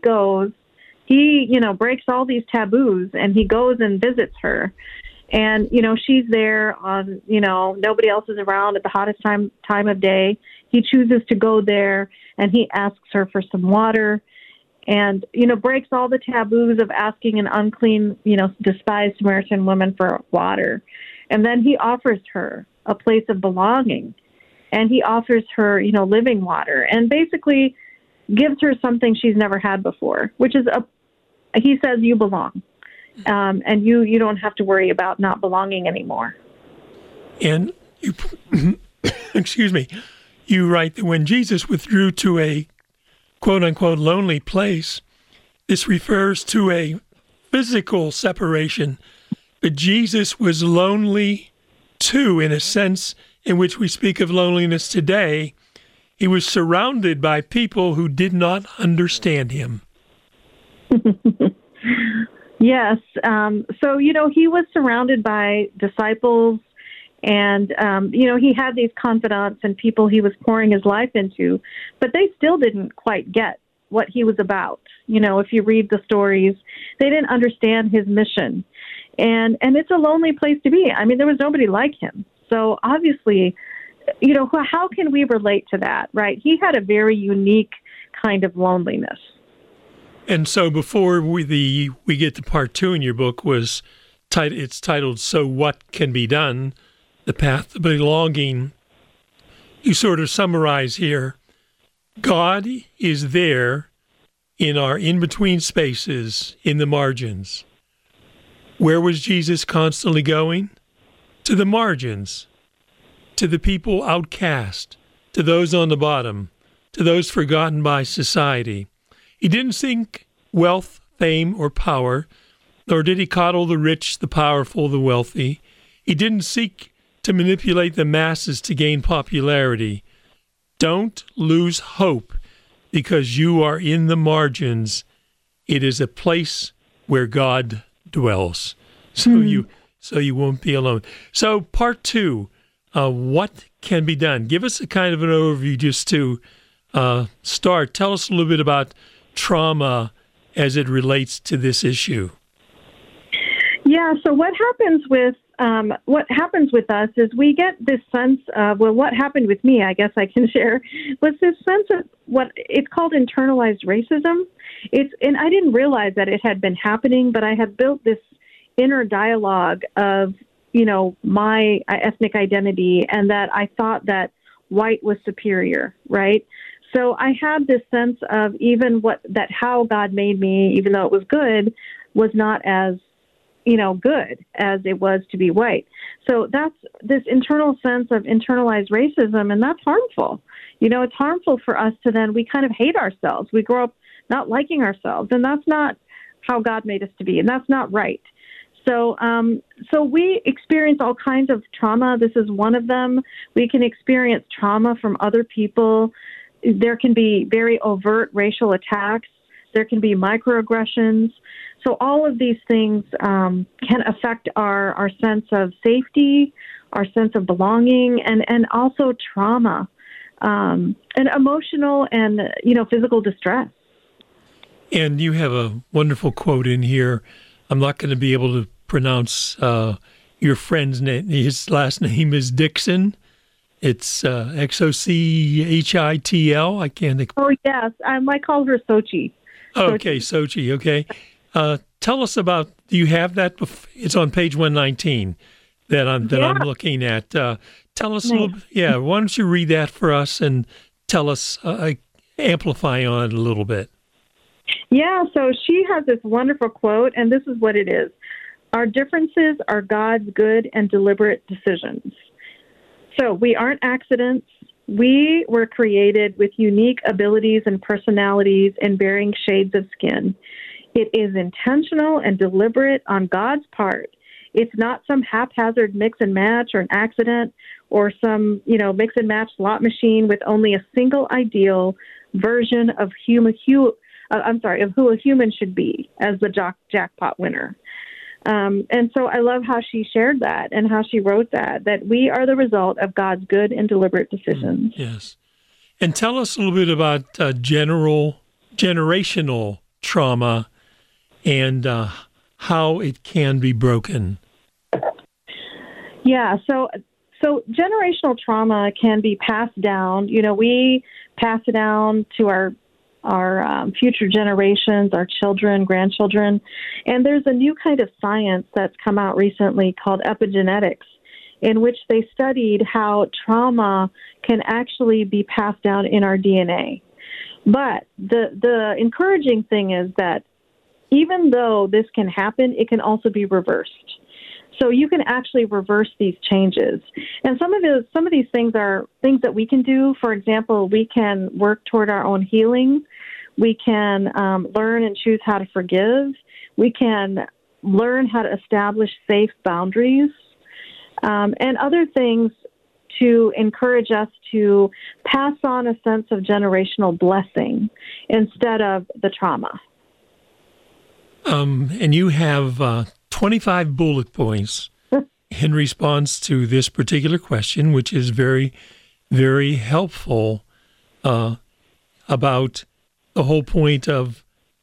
breaks all these taboos and he goes and visits her. And, she's there on, nobody else is around at the hottest time of day. He chooses to go there and he asks her for some water and, breaks all the taboos of asking an unclean, despised Samaritan woman for water. And then he offers her a place of belonging and he offers her, living water and basically gives her something she's never had before, which is he says, you belong. And you don't have to worry about not belonging anymore. And you, excuse me, you write that when Jesus withdrew to a quote-unquote lonely place, this refers to a physical separation, but Jesus was lonely too, in a sense in which we speak of loneliness today. He was surrounded by people who did not understand him. Yes. So, he was surrounded by disciples and, he had these confidants and people he was pouring his life into, but they still didn't quite get what he was about. If you read the stories, they didn't understand his mission. And it's a lonely place to be. I mean, there was nobody like him. So obviously, how can we relate to that, right? He had a very unique kind of loneliness. And so before we get to part 2 in your book, it's titled, So What Can Be Done? The Path to Belonging. You sort of summarize here, God is there in our in-between spaces, in the margins. Where was Jesus constantly going? To the margins, to the people outcast, to those on the bottom, to those forgotten by society. He didn't seek wealth, fame, or power, nor did he coddle the rich, the powerful, the wealthy. He didn't seek to manipulate the masses to gain popularity. Don't lose hope because you are in the margins. It is a place where God dwells. So you won't be alone. So part 2, what can be done? Give us a kind of an overview just to start. Tell us a little bit about trauma as it relates to this issue. Yeah, so what happens with us is we get this sense of, what happened with me, I guess I can share, was this sense of what it's called internalized racism. And I didn't realize that it had been happening, but I had built this inner dialogue of, my ethnic identity and that I thought that white was superior, right? So I had this sense of even how God made me, even though it was good, was not as, good as it was to be white. So that's this internal sense of internalized racism, and that's harmful. It's harmful for us we kind of hate ourselves. We grow up not liking ourselves, and that's not how God made us to be, and that's not right. So we experience all kinds of trauma. This is one of them. We can experience trauma from other people. There can be very overt racial attacks. There can be microaggressions. So all of these things can affect our sense of safety, our sense of belonging, and also trauma, and emotional and, physical distress. And you have a wonderful quote in here. I'm not going to be able to pronounce your friend's name. His last name is Dixon. It's Xochitl. I can't think. Oh, yes. I might call her Sochi. Oh, okay, Sochi. Okay. Tell us about, do you have that? It's on page 119 that I'm looking at. Tell us a little bit. Yeah, why don't you read that for us and tell us, amplify on it a little bit. Yeah, so she has this wonderful quote, and this is what it is. Our differences are God's good and deliberate decisions. So we aren't accidents. We were created with unique abilities and personalities in varying shades of skin. It is intentional and deliberate on God's part. It's not some haphazard mix and match or an accident or some, mix and match slot machine with only a single ideal version of who a human should be as the jackpot winner. And so I love how she shared that and how she wrote that we are the result of God's good and deliberate decisions. Yes. And tell us a little bit about generational trauma and how it can be broken. Yeah, so generational trauma can be passed down. We pass it down to our future generations, our children, grandchildren. And there's a new kind of science that's come out recently called epigenetics, in which they studied how trauma can actually be passed down in our DNA. But the encouraging thing is that even though this can happen, it can also be reversed. So you can actually reverse these changes. And some of these things are things that we can do. For example, we can work toward our own healing. We can learn and choose how to forgive. We can learn how to establish safe boundaries and other things to encourage us to pass on a sense of generational blessing instead of the trauma. And you have 25 bullet points in response to this particular question, which is very, very helpful about the whole point of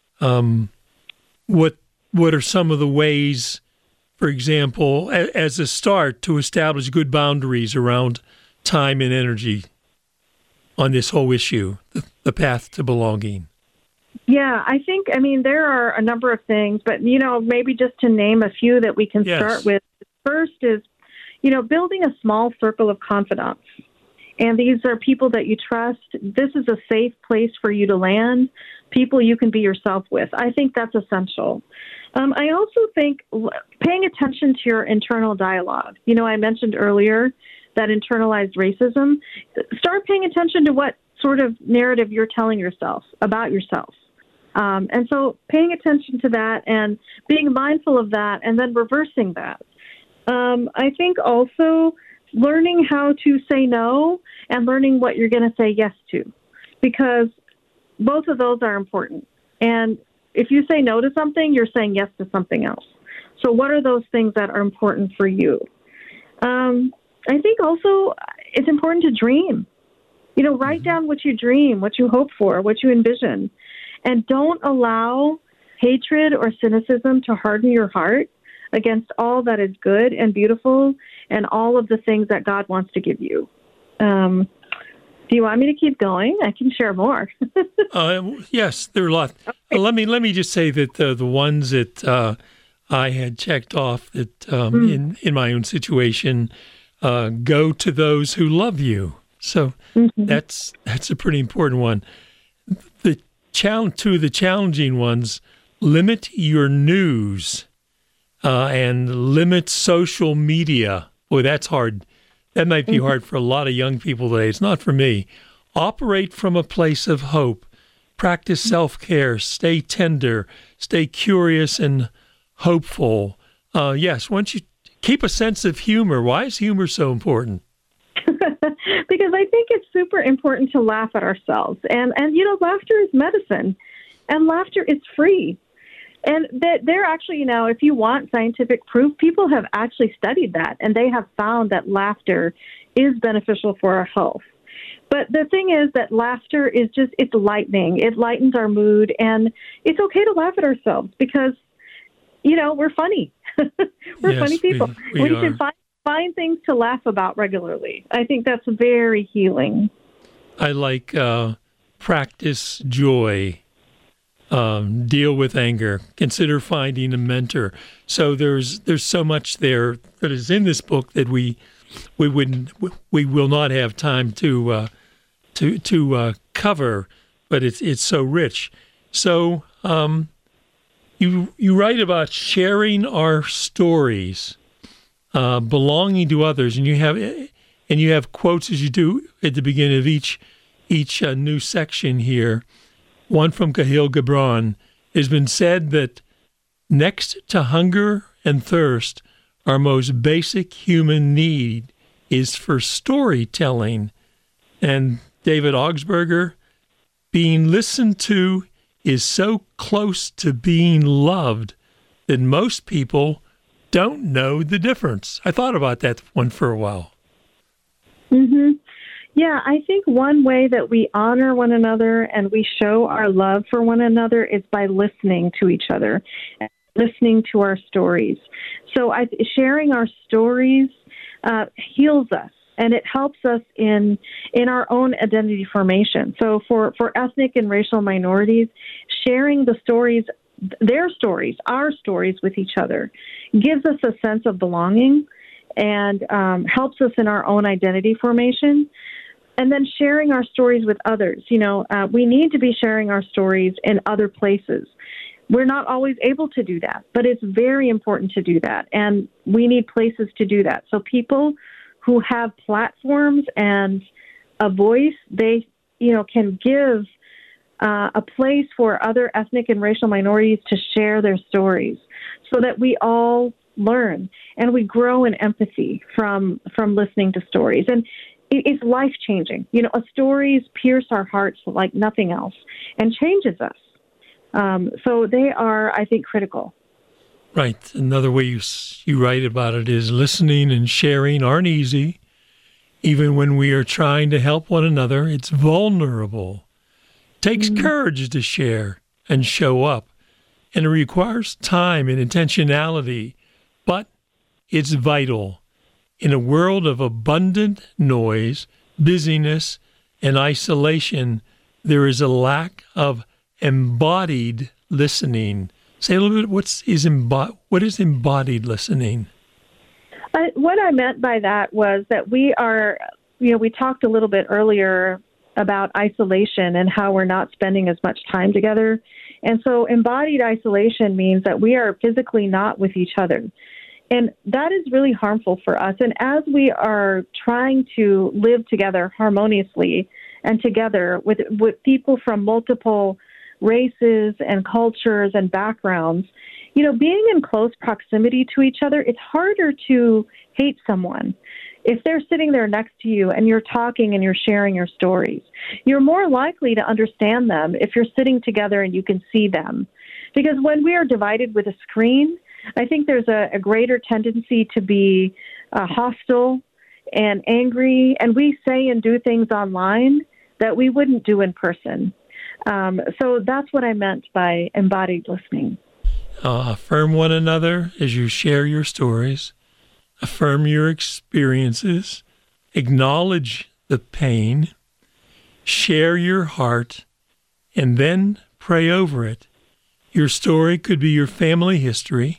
what are some of the ways, for example, as a start to establish good boundaries around time and energy on this whole issue, the path to belonging. Yeah, there are a number of things, but, maybe just to name a few that we can start with. First is, building a small circle of confidants. And these are people that you trust. This is a safe place for you to land, people you can be yourself with. I think that's essential. I also think paying attention to your internal dialogue. I mentioned earlier that internalized racism. Start paying attention to what sort of narrative you're telling yourself about yourself. And so paying attention to that and being mindful of that and then reversing that. I think also learning how to say no and learning what you're going to say yes to, because both of those are important. And if you say no to something, you're saying yes to something else. So what are those things that are important for you? I think also it's important to dream. Write down what you dream, what you hope for, what you envision. And don't allow hatred or cynicism to harden your heart against all that is good and beautiful and all of the things that God wants to give you. Do you want me to keep going? I can share more. Yes, there are a lot. Okay. Let me just say that the ones that I had checked off that in my own situation, go to those who love you. So that's a pretty important one. The challenging ones: limit your news and limit social media. Boy, that's hard. That might be hard for a lot of young people today. It's not for me. Operate from a place of hope. Practice self-care. Stay tender. Stay curious and hopeful. Yes, once you keep a sense of humor. Why is humor so important? Because I think it's super important to laugh at ourselves. And laughter is medicine. And laughter is free. And they're actually, if you want scientific proof, people have actually studied that, and they have found that laughter is beneficial for our health. But the thing is that laughter is it's lightening. It lightens our mood, and it's okay to laugh at ourselves because, we're funny. We're funny people. We should find things to laugh about regularly. I think that's very healing. I like practice joy. Deal with anger. Consider finding a mentor. So there's so much there that is in this book that we will not have time to cover, but it's so rich. So you write about sharing our stories, belonging to others, and you have quotes as you do at the beginning of each new section here. One from Kahlil Gibran. It has been said that next to hunger and thirst, our most basic human need is for storytelling. And David Augsburger, being listened to is so close to being loved that most people don't know the difference. I thought about that one for a while. Mm-hmm. Yeah, I think one way that we honor one another and we show our love for one another is by listening to each other, and listening to our stories. So sharing our stories heals us, and it helps us in our own identity formation. So for ethnic and racial minorities, sharing the stories, their stories, our stories with each other, gives us a sense of belonging and helps us in our own identity formation. And then sharing our stories with others. We need to be sharing our stories in other places. We're not always able to do that, but it's very important to do that. And we need places to do that. So people who have platforms and a voice, they, can give a place for other ethnic and racial minorities to share their stories so that we all learn and we grow in empathy from listening to stories. And it's life-changing. Stories pierce our hearts like nothing else and changes us. So they are, I think, critical. Right. Another way you write about it is listening and sharing aren't easy. Even when we are trying to help one another, it's vulnerable. It takes courage to share and show up. And it requires time and intentionality, but it's vital. In a world of abundant noise, busyness, and isolation, there is a lack of embodied listening. Say a little bit, what is embodied listening? What I meant by that was that we talked a little bit earlier about isolation and how we're not spending as much time together. And so embodied isolation means that we are physically not with each other. And that is really harmful for us. And as we are trying to live together harmoniously and together with people from multiple races and cultures and backgrounds, being in close proximity to each other, it's harder to hate someone. If they're sitting there next to you and you're talking and you're sharing your stories, you're more likely to understand them if you're sitting together and you can see them. Because when we are divided with a screen, I think there's a greater tendency to be hostile and angry, and we say and do things online that we wouldn't do in person. So that's what I meant by embodied listening. Affirm one another as you share your stories. Affirm your experiences. Acknowledge the pain. Share your heart, and then pray over it. Your story could be your family history,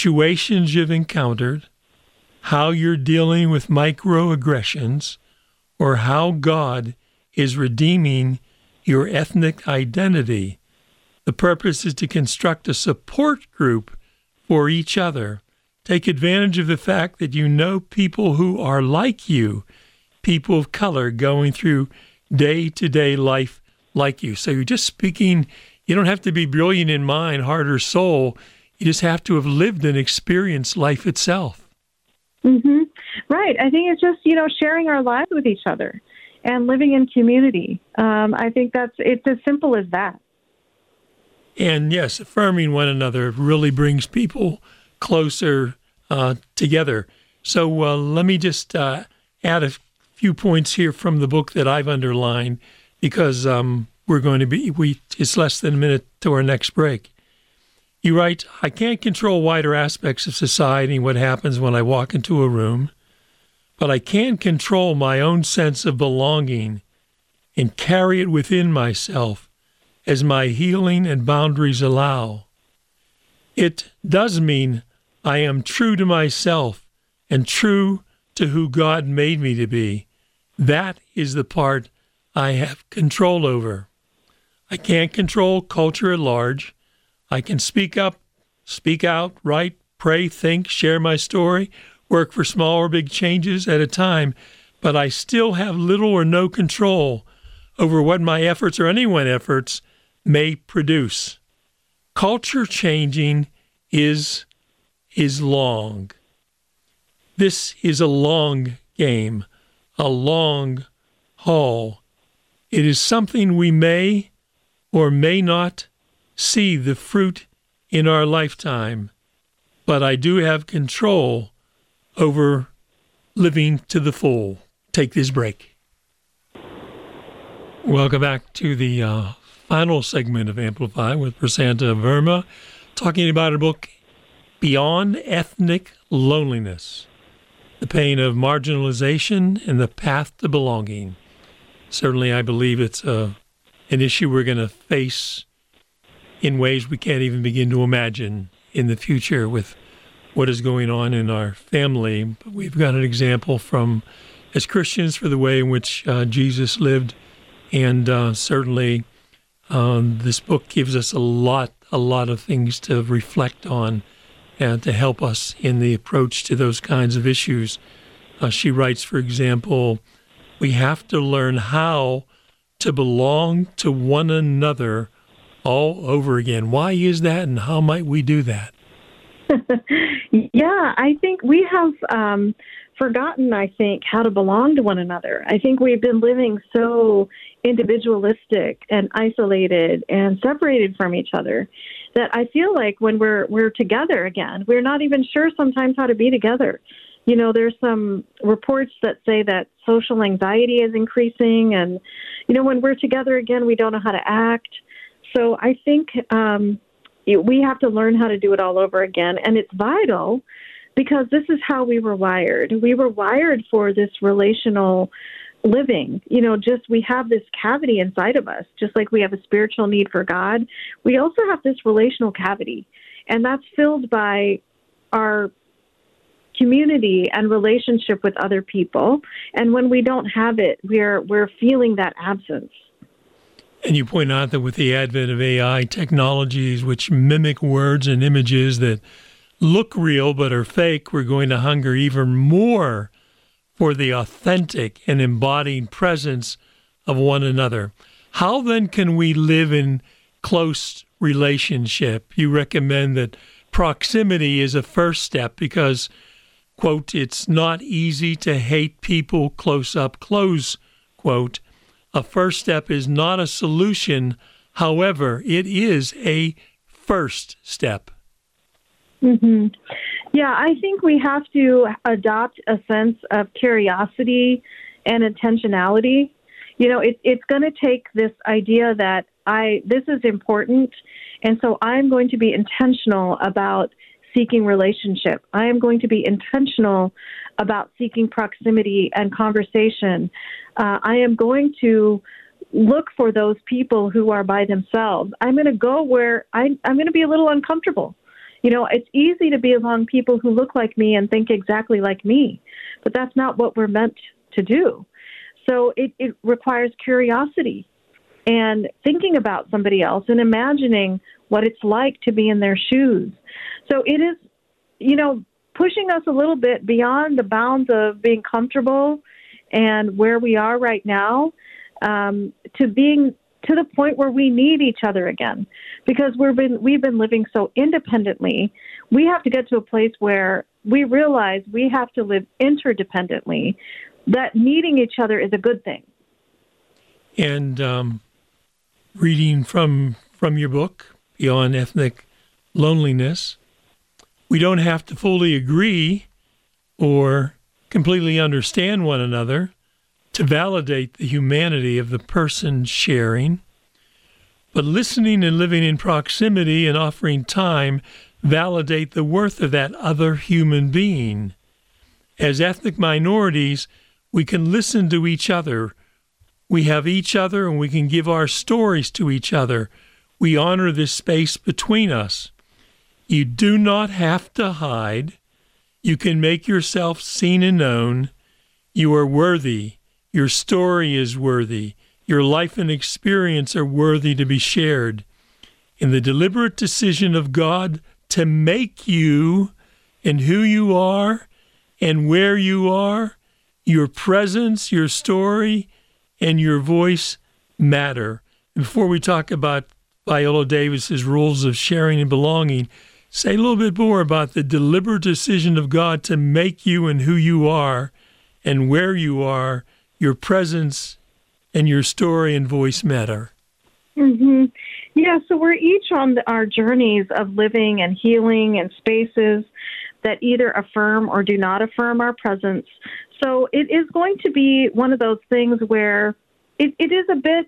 situations you've encountered, how you're dealing with microaggressions, or how God is redeeming your ethnic identity. The purpose is to construct a support group for each other. Take advantage of the fact that you know people who are like you, people of color going through day-to-day life like you. So you're just speaking, you don't have to be brilliant in mind, heart, or soul. You just have to have lived and experienced life itself. Mm-hmm. Right. I think it's just, sharing our lives with each other and living in community. I think it's as simple as that. And yes, affirming one another really brings people closer together. So let me just add a few points here from the book that I've underlined, because it's less than a minute to our next break. You write, I can't control wider aspects of society and what happens when I walk into a room, but I can control my own sense of belonging and carry it within myself as my healing and boundaries allow. It does mean I am true to myself and true to who God made me to be. That is the part I have control over. I can't control culture at large. I can speak up, speak out, write, pray, think, share my story, work for small or big changes at a time, but I still have little or no control over what my efforts or anyone's efforts may produce. Culture changing is long. This is a long game, a long haul. It is something we may or may not see the fruit in our lifetime, but I do have control over living to the full. Take this break. Welcome back to the final segment of Amplify with Prasanta Verma, talking about her book, Beyond Ethnic Loneliness, The Pain of Marginalization and the Path to Belonging. Certainly, I believe it's an issue we're going to face in ways we can't even begin to imagine in the future with what is going on in our family. But we've got an example from, as Christians, for the way in which Jesus lived, and certainly this book gives us a lot of things to reflect on and to help us in the approach to those kinds of issues. She writes, for example, we have to learn how to belong to one another all over again. Why is that, and how might we do that? Yeah, I think we have forgotten, how to belong to one another. I think we've been living so individualistic and isolated and separated from each other that I feel like when we're together again, we're not even sure sometimes how to be together. There's some reports that say that social anxiety is increasing, and, when we're together again, we don't know how to act. So I think we have to learn how to do it all over again, and it's vital because this is how we were wired. We were wired for this relational living. We have this cavity inside of us, just like we have a spiritual need for God. We also have this relational cavity, and that's filled by our community and relationship with other people. And when we don't have it, we're feeling that absence. And you point out that with the advent of AI technologies, which mimic words and images that look real but are fake, we're going to hunger even more for the authentic and embodied presence of one another. How then can we live in close relationship? You recommend that proximity is a first step because, quote, it's not easy to hate people close up, close quote. A first step is not a solution. However, it is a first step. Mm-hmm. Yeah, I think we have to adopt a sense of curiosity and intentionality. It's going to take this idea that this is important, and so I'm going to be intentional about seeking relationship. I am going to be intentional about seeking proximity and conversation. I am going to look for those people who are by themselves. I'm going to go where I'm going to be a little uncomfortable. It's easy to be among people who look like me and think exactly like me, but that's not what we're meant to do. So it requires curiosity and thinking about somebody else and imagining what it's like to be in their shoes. So it is, pushing us a little bit beyond the bounds of being comfortable and where we are right now, to being to the point where we need each other again, because we've been living so independently. We have to get to a place where we realize we have to live interdependently, that needing each other is a good thing. And reading from your book, Beyond Ethnic Loneliness, we don't have to fully agree or completely understand one another to validate the humanity of the person sharing, but listening and living in proximity and offering time validate the worth of that other human being. As ethnic minorities, we can listen to each other. We have each other and we can give our stories to each other. We honor this space between us. You do not have to hide. You can make yourself seen and known. You are worthy. Your story is worthy. Your life and experience are worthy to be shared. In the deliberate decision of God to make you and who you are and where you are, your presence, your story, and your voice matter. And before we talk about Viola Davis's rules of sharing and belonging, say a little bit more about the deliberate decision of God to make you and who you are and where you are. Your presence and your story and voice matter. Mm-hmm. Yeah, so we're each on our journeys of living and healing in spaces that either affirm or do not affirm our presence. So it is going to be one of those things where it is a bit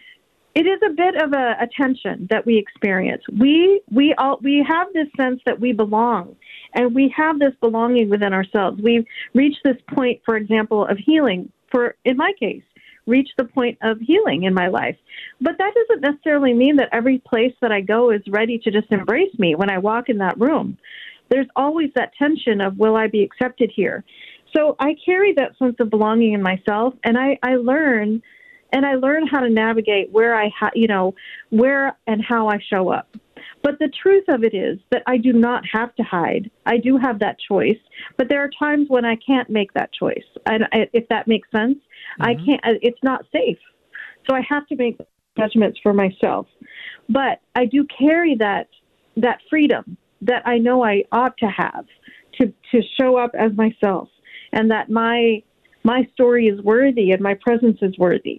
of a tension that we experience. We have this sense that we belong, and we have this belonging within ourselves. We've reached this point, for example, of healing. In my case, reached the point of healing in my life. But that doesn't necessarily mean that every place that I go is ready to just embrace me when I walk in that room. There's always that tension of, will I be accepted here? So I carry that sense of belonging in myself, and I learn how to navigate where where and how I show up. But the truth of it is that I do not have to hide. I do have that choice, but there are times when I can't make that choice. If that makes sense, mm-hmm. I can't. It's not safe, so I have to make judgments for myself. But I do carry that freedom that I know I ought to have to show up as myself, and that my story is worthy and my presence is worthy.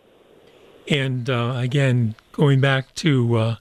And again, going back to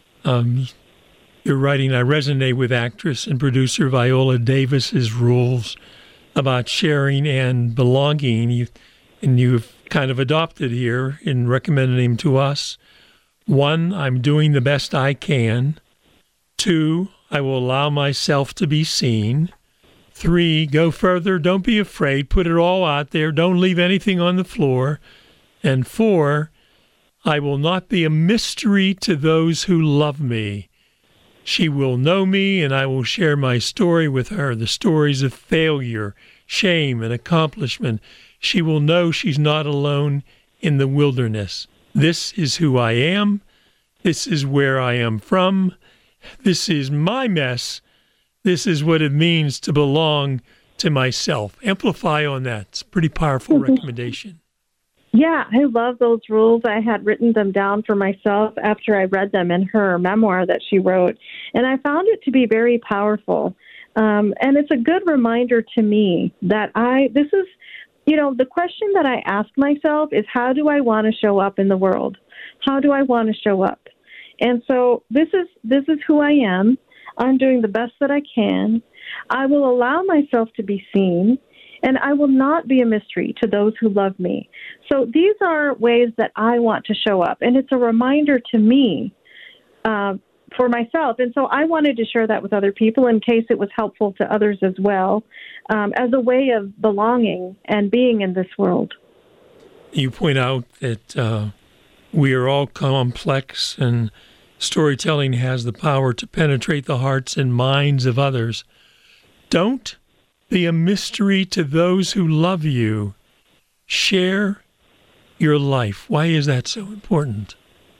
your writing, I resonate with actress and producer Viola Davis's rules about sharing and belonging, and you've kind of adopted here in recommending them to us. 1, I'm doing the best I can. 2, I will allow myself to be seen. 3, go further, don't be afraid, put it all out there, don't leave anything on the floor. And 4, I will not be a mystery to those who love me. She will know me, and I will share my story with her, the stories of failure, shame, and accomplishment. She will know she's not alone in the wilderness. This is who I am. This is where I am from. This is my mess. This is what it means to belong to myself. Amplify on that. It's a pretty powerful recommendation. Yeah, I love those rules. I had written them down for myself after I read them in her memoir that she wrote, and I found it to be very powerful. And it's a good reminder to me that the question that I ask myself is, how do I want to show up in the world? How do I want to show up? And so this is who I am. I'm doing the best that I can. I will allow myself to be seen, and I will not be a mystery to those who love me. So these are ways that I want to show up, and it's a reminder to me for myself. And so I wanted to share that with other people in case it was helpful to others as well, as a way of belonging and being in this world. You point out that we are all complex, and storytelling has the power to penetrate the hearts and minds of others. Don't be a mystery to those who love you. Share your life? Why is that so important?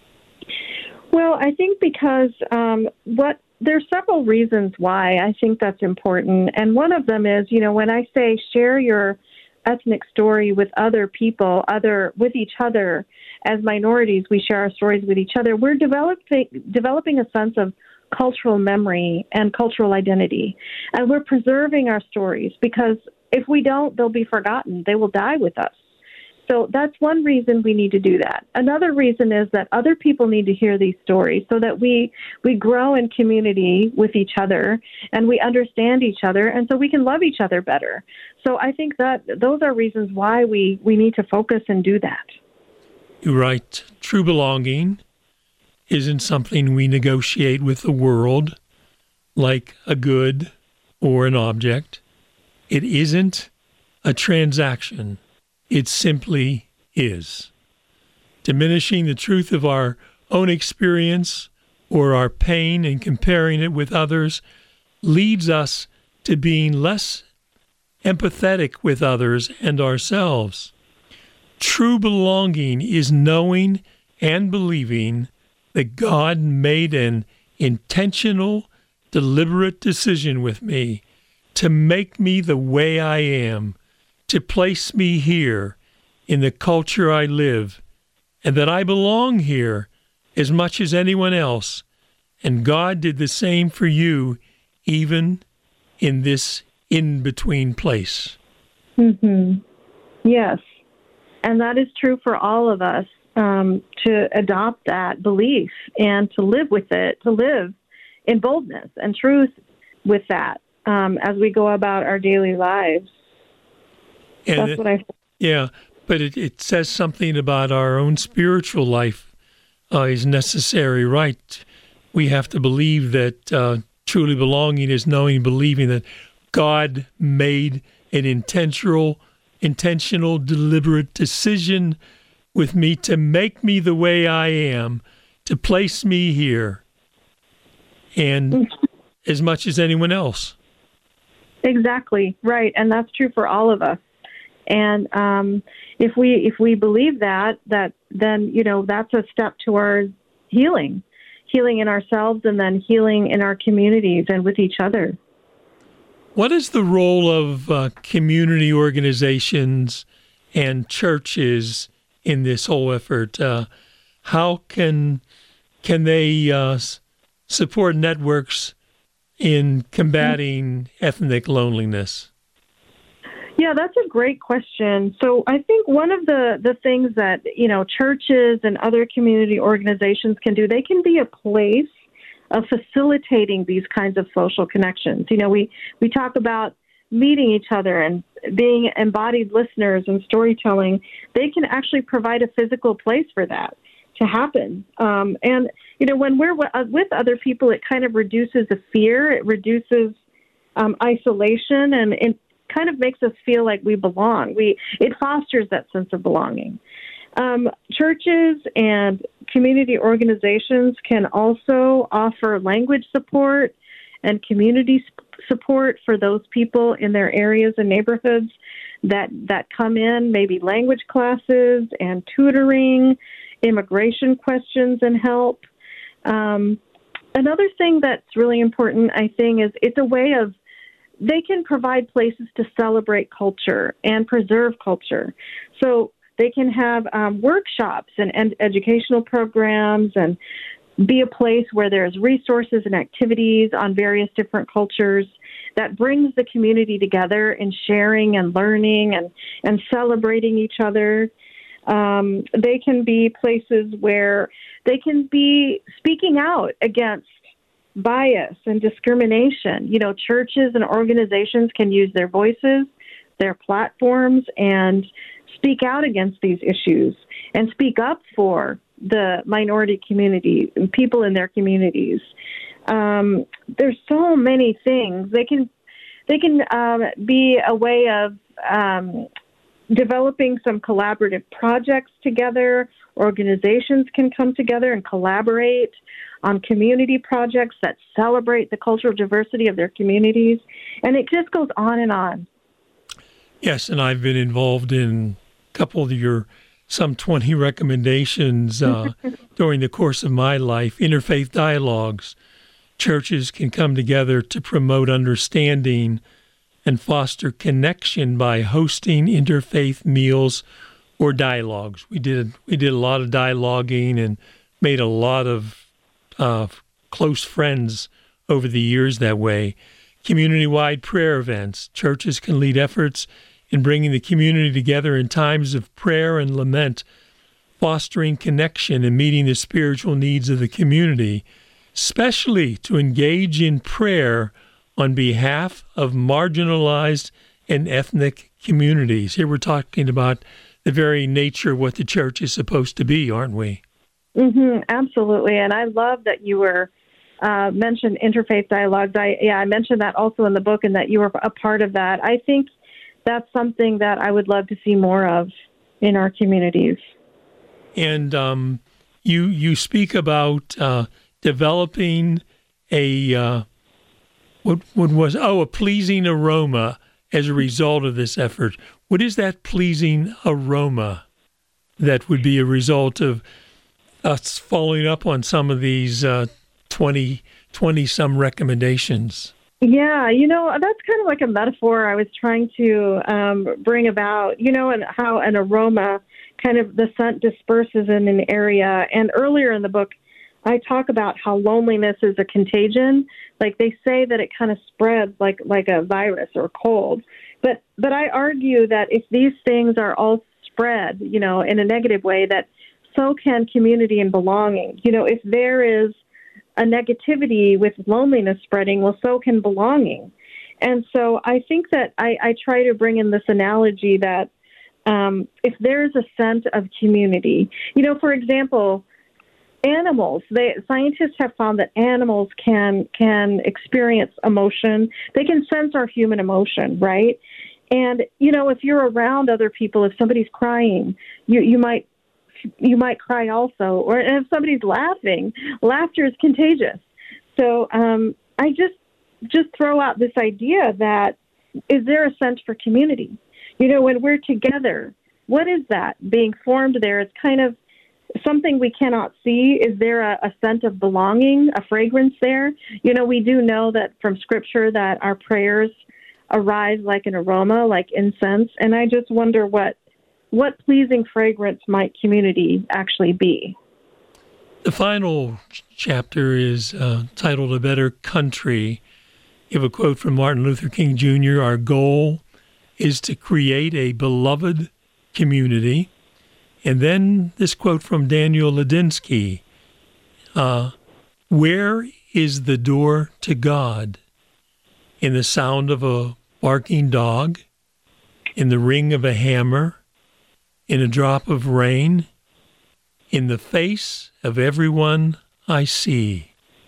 Well, I think because there's several reasons why I think that's important. And one of them is, when I say share your ethnic story with other people, with each other as minorities, we share our stories with each other. We're developing a sense of cultural memory and cultural identity. And we're preserving our stories, because if we don't, they'll be forgotten. They will die with us. So that's one reason we need to do that. Another reason is that other people need to hear these stories so that we grow in community with each other and we understand each other, and so we can love each other better. So I think that those are reasons why we need to focus and do that. You're right. True belonging isn't something we negotiate with the world like a good or an object. It isn't a transaction. It simply is. Diminishing the truth of our own experience or our pain and comparing it with others leads us to being less empathetic with others and ourselves. True belonging is knowing and believing that God made an intentional, deliberate decision with me to make me the way I am, to place me here in the culture I live, and that I belong here as much as anyone else. And God did the same for you, even in this in-between place. Mm-hmm. Yes. And that is true for all of us, to adopt that belief and to live with it, to live in boldness and truth with that as we go about our daily lives. And that's what I think. Yeah, but it says something about our own spiritual life is necessary, right? We have to believe that truly belonging is knowing and believing that God made an intentional, deliberate decision with me to make me the way I am, to place me here, and as much as anyone else. Exactly, right, and that's true for all of us. And if we believe that then that's a step towards healing in ourselves, and then healing in our communities and with each other. What is the role of community organizations and churches in this whole effort? How can they support networks in combating ethnic loneliness? Yeah, that's a great question. So I think one of the things that, churches and other community organizations can do, they can be a place of facilitating these kinds of social connections. We talk about meeting each other and being embodied listeners and storytelling. They can actually provide a physical place for that to happen. And when we're with other people, it kind of reduces the fear, it reduces isolation, and it kind of makes us feel like we belong. It fosters that sense of belonging. Churches and community organizations can also offer language support and community support for those people in their areas and neighborhoods that come in, maybe language classes and tutoring, immigration questions and help. Another thing that's really important, I think, is it's a way of they can provide places to celebrate culture and preserve culture. So they can have workshops and educational programs and be a place where there's resources and activities on various different cultures that brings the community together in sharing and learning and celebrating each other. They can be places where they can be speaking out against bias and discrimination. Churches and organizations can use their voices, their platforms, and speak out against these issues and speak up for the minority community and people in their communities. There's so many things. They can be a way of developing some collaborative projects together. Organizations can come together and collaborate on community projects that celebrate the cultural diversity of their communities. And it just goes on and on. Yes, and I've been involved in a couple of your some 20 recommendations during the course of my life. Interfaith dialogues. Churches can come together to promote understanding and foster connection by hosting interfaith meals or dialogues. We did a lot of dialoguing and made a lot of close friends over the years that way. Community-wide prayer events. Churches can lead efforts in bringing the community together in times of prayer and lament, fostering connection and meeting the spiritual needs of the community, especially to engage in prayer on behalf of marginalized and ethnic communities. Here we're talking about the very nature of what the church is supposed to be, aren't we? Absolutely. And I love that you were mentioned interfaith dialogues. I mentioned that also in the book, and that you were a part of that. I think that's something that I would love to see more of in our communities. And you speak about developing a pleasing aroma as a result of this effort. What is that pleasing aroma that would be a result of us following up on some of these 20-some recommendations? Yeah, that's kind of like a metaphor I was trying to bring about, and how an aroma, kind of the scent disperses in an area. And earlier in the book, I talk about how loneliness is a contagion. Like they say that it kind of spreads like a virus or cold. But I argue that if these things are all spread, in a negative way, that so can community and belonging. If there is a negativity with loneliness spreading, well, so can belonging. And so I think that I try to bring in this analogy that if there's a scent of community, for example, animals, scientists have found that animals can experience emotion. They can sense our human emotion, right? And, if you're around other people, if somebody's crying, you might cry also. Or if somebody's laughing, laughter is contagious. So I just throw out this idea that, is there a sense for community? When we're together, what is that being formed there? It's kind of something we cannot see. Is there a scent of belonging, a fragrance there? We do know that from Scripture that our prayers arise like an aroma, like incense. And I just wonder what pleasing fragrance might community actually be. The final chapter is titled A Better Country. You have a quote from Martin Luther King Jr. Our goal is to create a beloved community. And then this quote from Daniel Ladinsky. Where is the door to God? In the sound of a barking dog, in the ring of a hammer, in a drop of rain, in the face of everyone I see.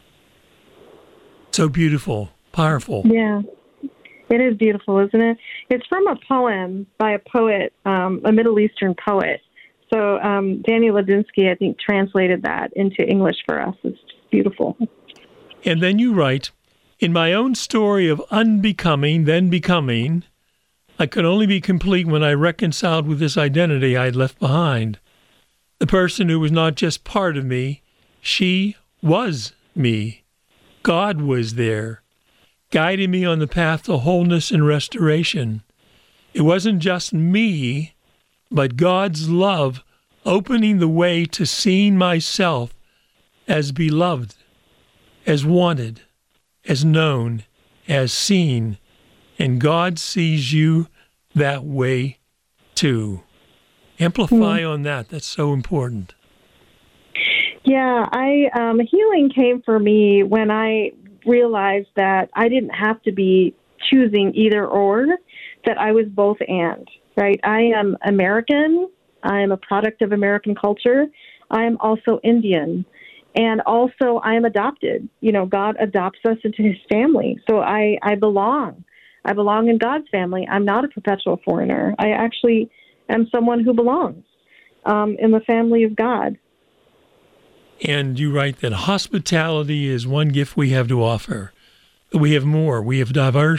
So beautiful, powerful. Yeah, it is beautiful, isn't it? It's from a poem by a poet, a Middle Eastern poet. So Daniel Ladinsky, I think, translated that into English for us. It's just beautiful. And then you write, in my own story of unbecoming, then becoming, I could only be complete when I reconciled with this identity I had left behind. The person who was not just part of me, she was me. God was there, guiding me on the path to wholeness and restoration. It wasn't just me, but God's love opening the way to seeing myself as beloved, as wanted, as known, as seen. And God sees you that way too. Amplify on that. That's so important. Yeah, healing came for me when I realized that I didn't have to be choosing either or, that I was both and, right? I am American. I am a product of American culture. I am also Indian. And also I am adopted. God adopts us into his family. So I belong. I belong in God's family. I'm not a perpetual foreigner. I actually am someone who belongs in the family of God. And you write that hospitality is one gift we have to offer. But we have more. We have diverse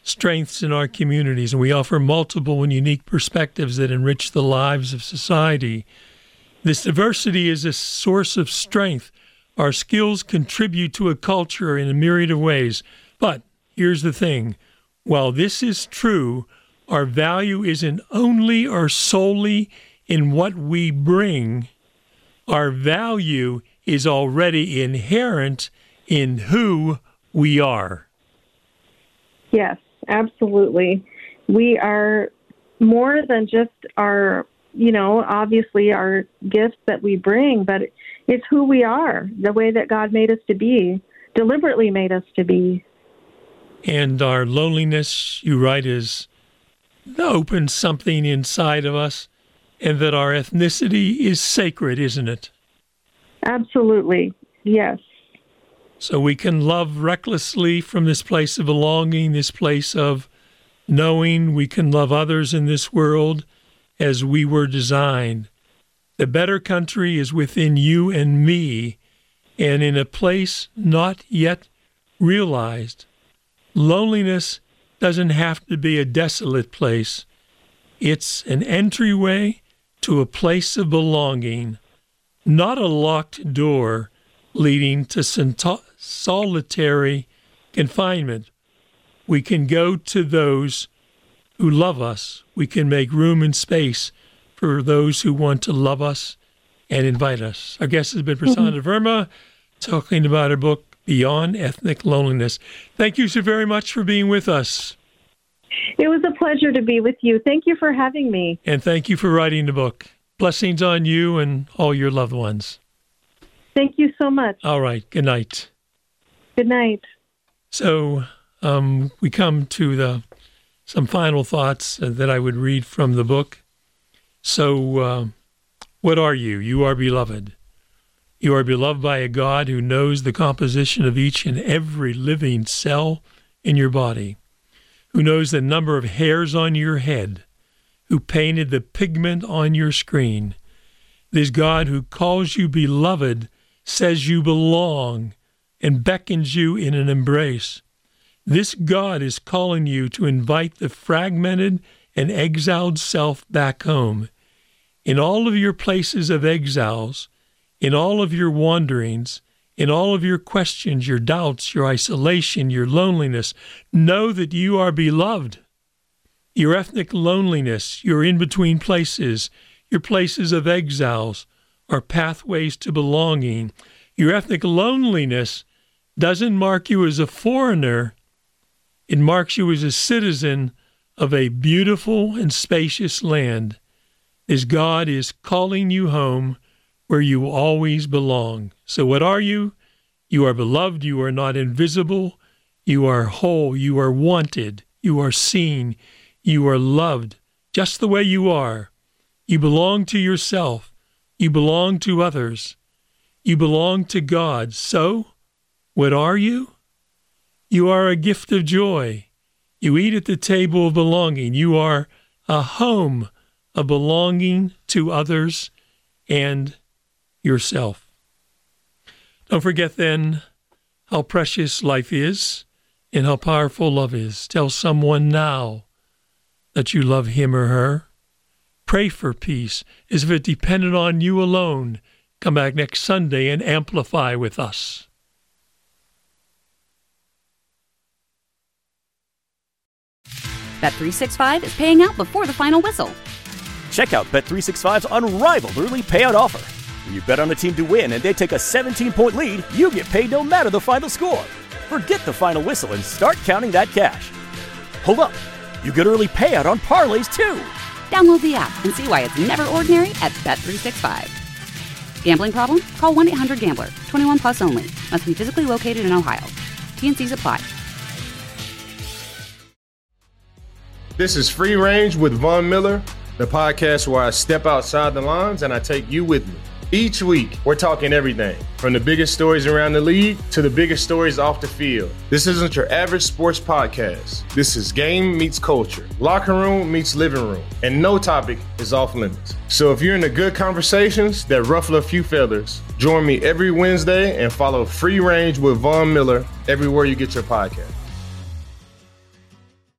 strengths in our communities, and we offer multiple and unique perspectives that enrich the lives of society. This diversity is a source of strength. Our skills contribute to a culture in a myriad of ways. But here's the thing. While this is true, our value isn't only or solely in what we bring. Our value is already inherent in who we are. Yes, absolutely. We are more than just our, obviously our gifts that we bring, but it's who we are, the way that God made us to be, deliberately made us to be. And our loneliness, you write, is open something inside of us, and that our ethnicity is sacred, isn't it? Absolutely, yes. So we can love recklessly from this place of belonging, this place of knowing we can love others in this world as we were designed. The better country is within you and me, and in a place not yet realized. Loneliness doesn't have to be a desolate place. It's an entryway to a place of belonging, not a locked door leading to solitary confinement. We can go to those who love us. We can make room and space for those who want to love us and invite us. Our guest has been Prasanna Verma, talking about her book, Beyond Ethnic Loneliness. Thank you so very much for being with us. It was a pleasure to be with you. Thank you for having me. And thank you for writing the book. Blessings on you and all your loved ones. Thank you so much. All right. Good night. Good night. So we come to some final thoughts that I would read from the book. So what are you? You are beloved. You are beloved by a God who knows the composition of each and every living cell in your body, who knows the number of hairs on your head, who painted the pigment on your screen. This God who calls you beloved, says you belong, and beckons you in an embrace. This God is calling you to invite the fragmented and exiled self back home. In all of your places of exiles, in all of your wanderings, in all of your questions, your doubts, your isolation, your loneliness, know that you are beloved. Your ethnic loneliness, your in-between places, your places of exiles are pathways to belonging. Your ethnic loneliness doesn't mark you as a foreigner. It marks you as a citizen of a beautiful and spacious land. As God is calling you home where you always belong. So what are you? You are beloved. You are not invisible. You are whole. You are wanted. You are seen. You are loved just the way you are. You belong to yourself. You belong to others. You belong to God. So what are you? You are a gift of joy. You eat at the table of belonging. You are a home of belonging to others and yourself. Don't forget then how precious life is and how powerful love is. Tell someone now that you love him or her. Pray for peace as if it depended on you alone. Come back next Sunday and amplify with us. Bet365 is paying out before the final whistle. Check out Bet365's unrivaled early payout offer. When you bet on a team to win and they take a 17-point lead, you get paid no matter the final score. Forget the final whistle and start counting that cash. Hold up. You get early payout on parlays, too. Download the app and see why it's never ordinary at Bet365. Gambling problem? Call 1-800-GAMBLER. 21 plus only. Must be physically located in Ohio. T&Cs apply. This is Free Range with Von Miller, the podcast where I step outside the lines and I take you with me. Each week, we're talking everything from the biggest stories around the league to the biggest stories off the field. This isn't your average sports podcast. This is game meets culture, locker room meets living room, and no topic is off limits. So if you're into good conversations that ruffle a few feathers, join me every Wednesday and follow Free Range with Von Miller everywhere you get your podcast.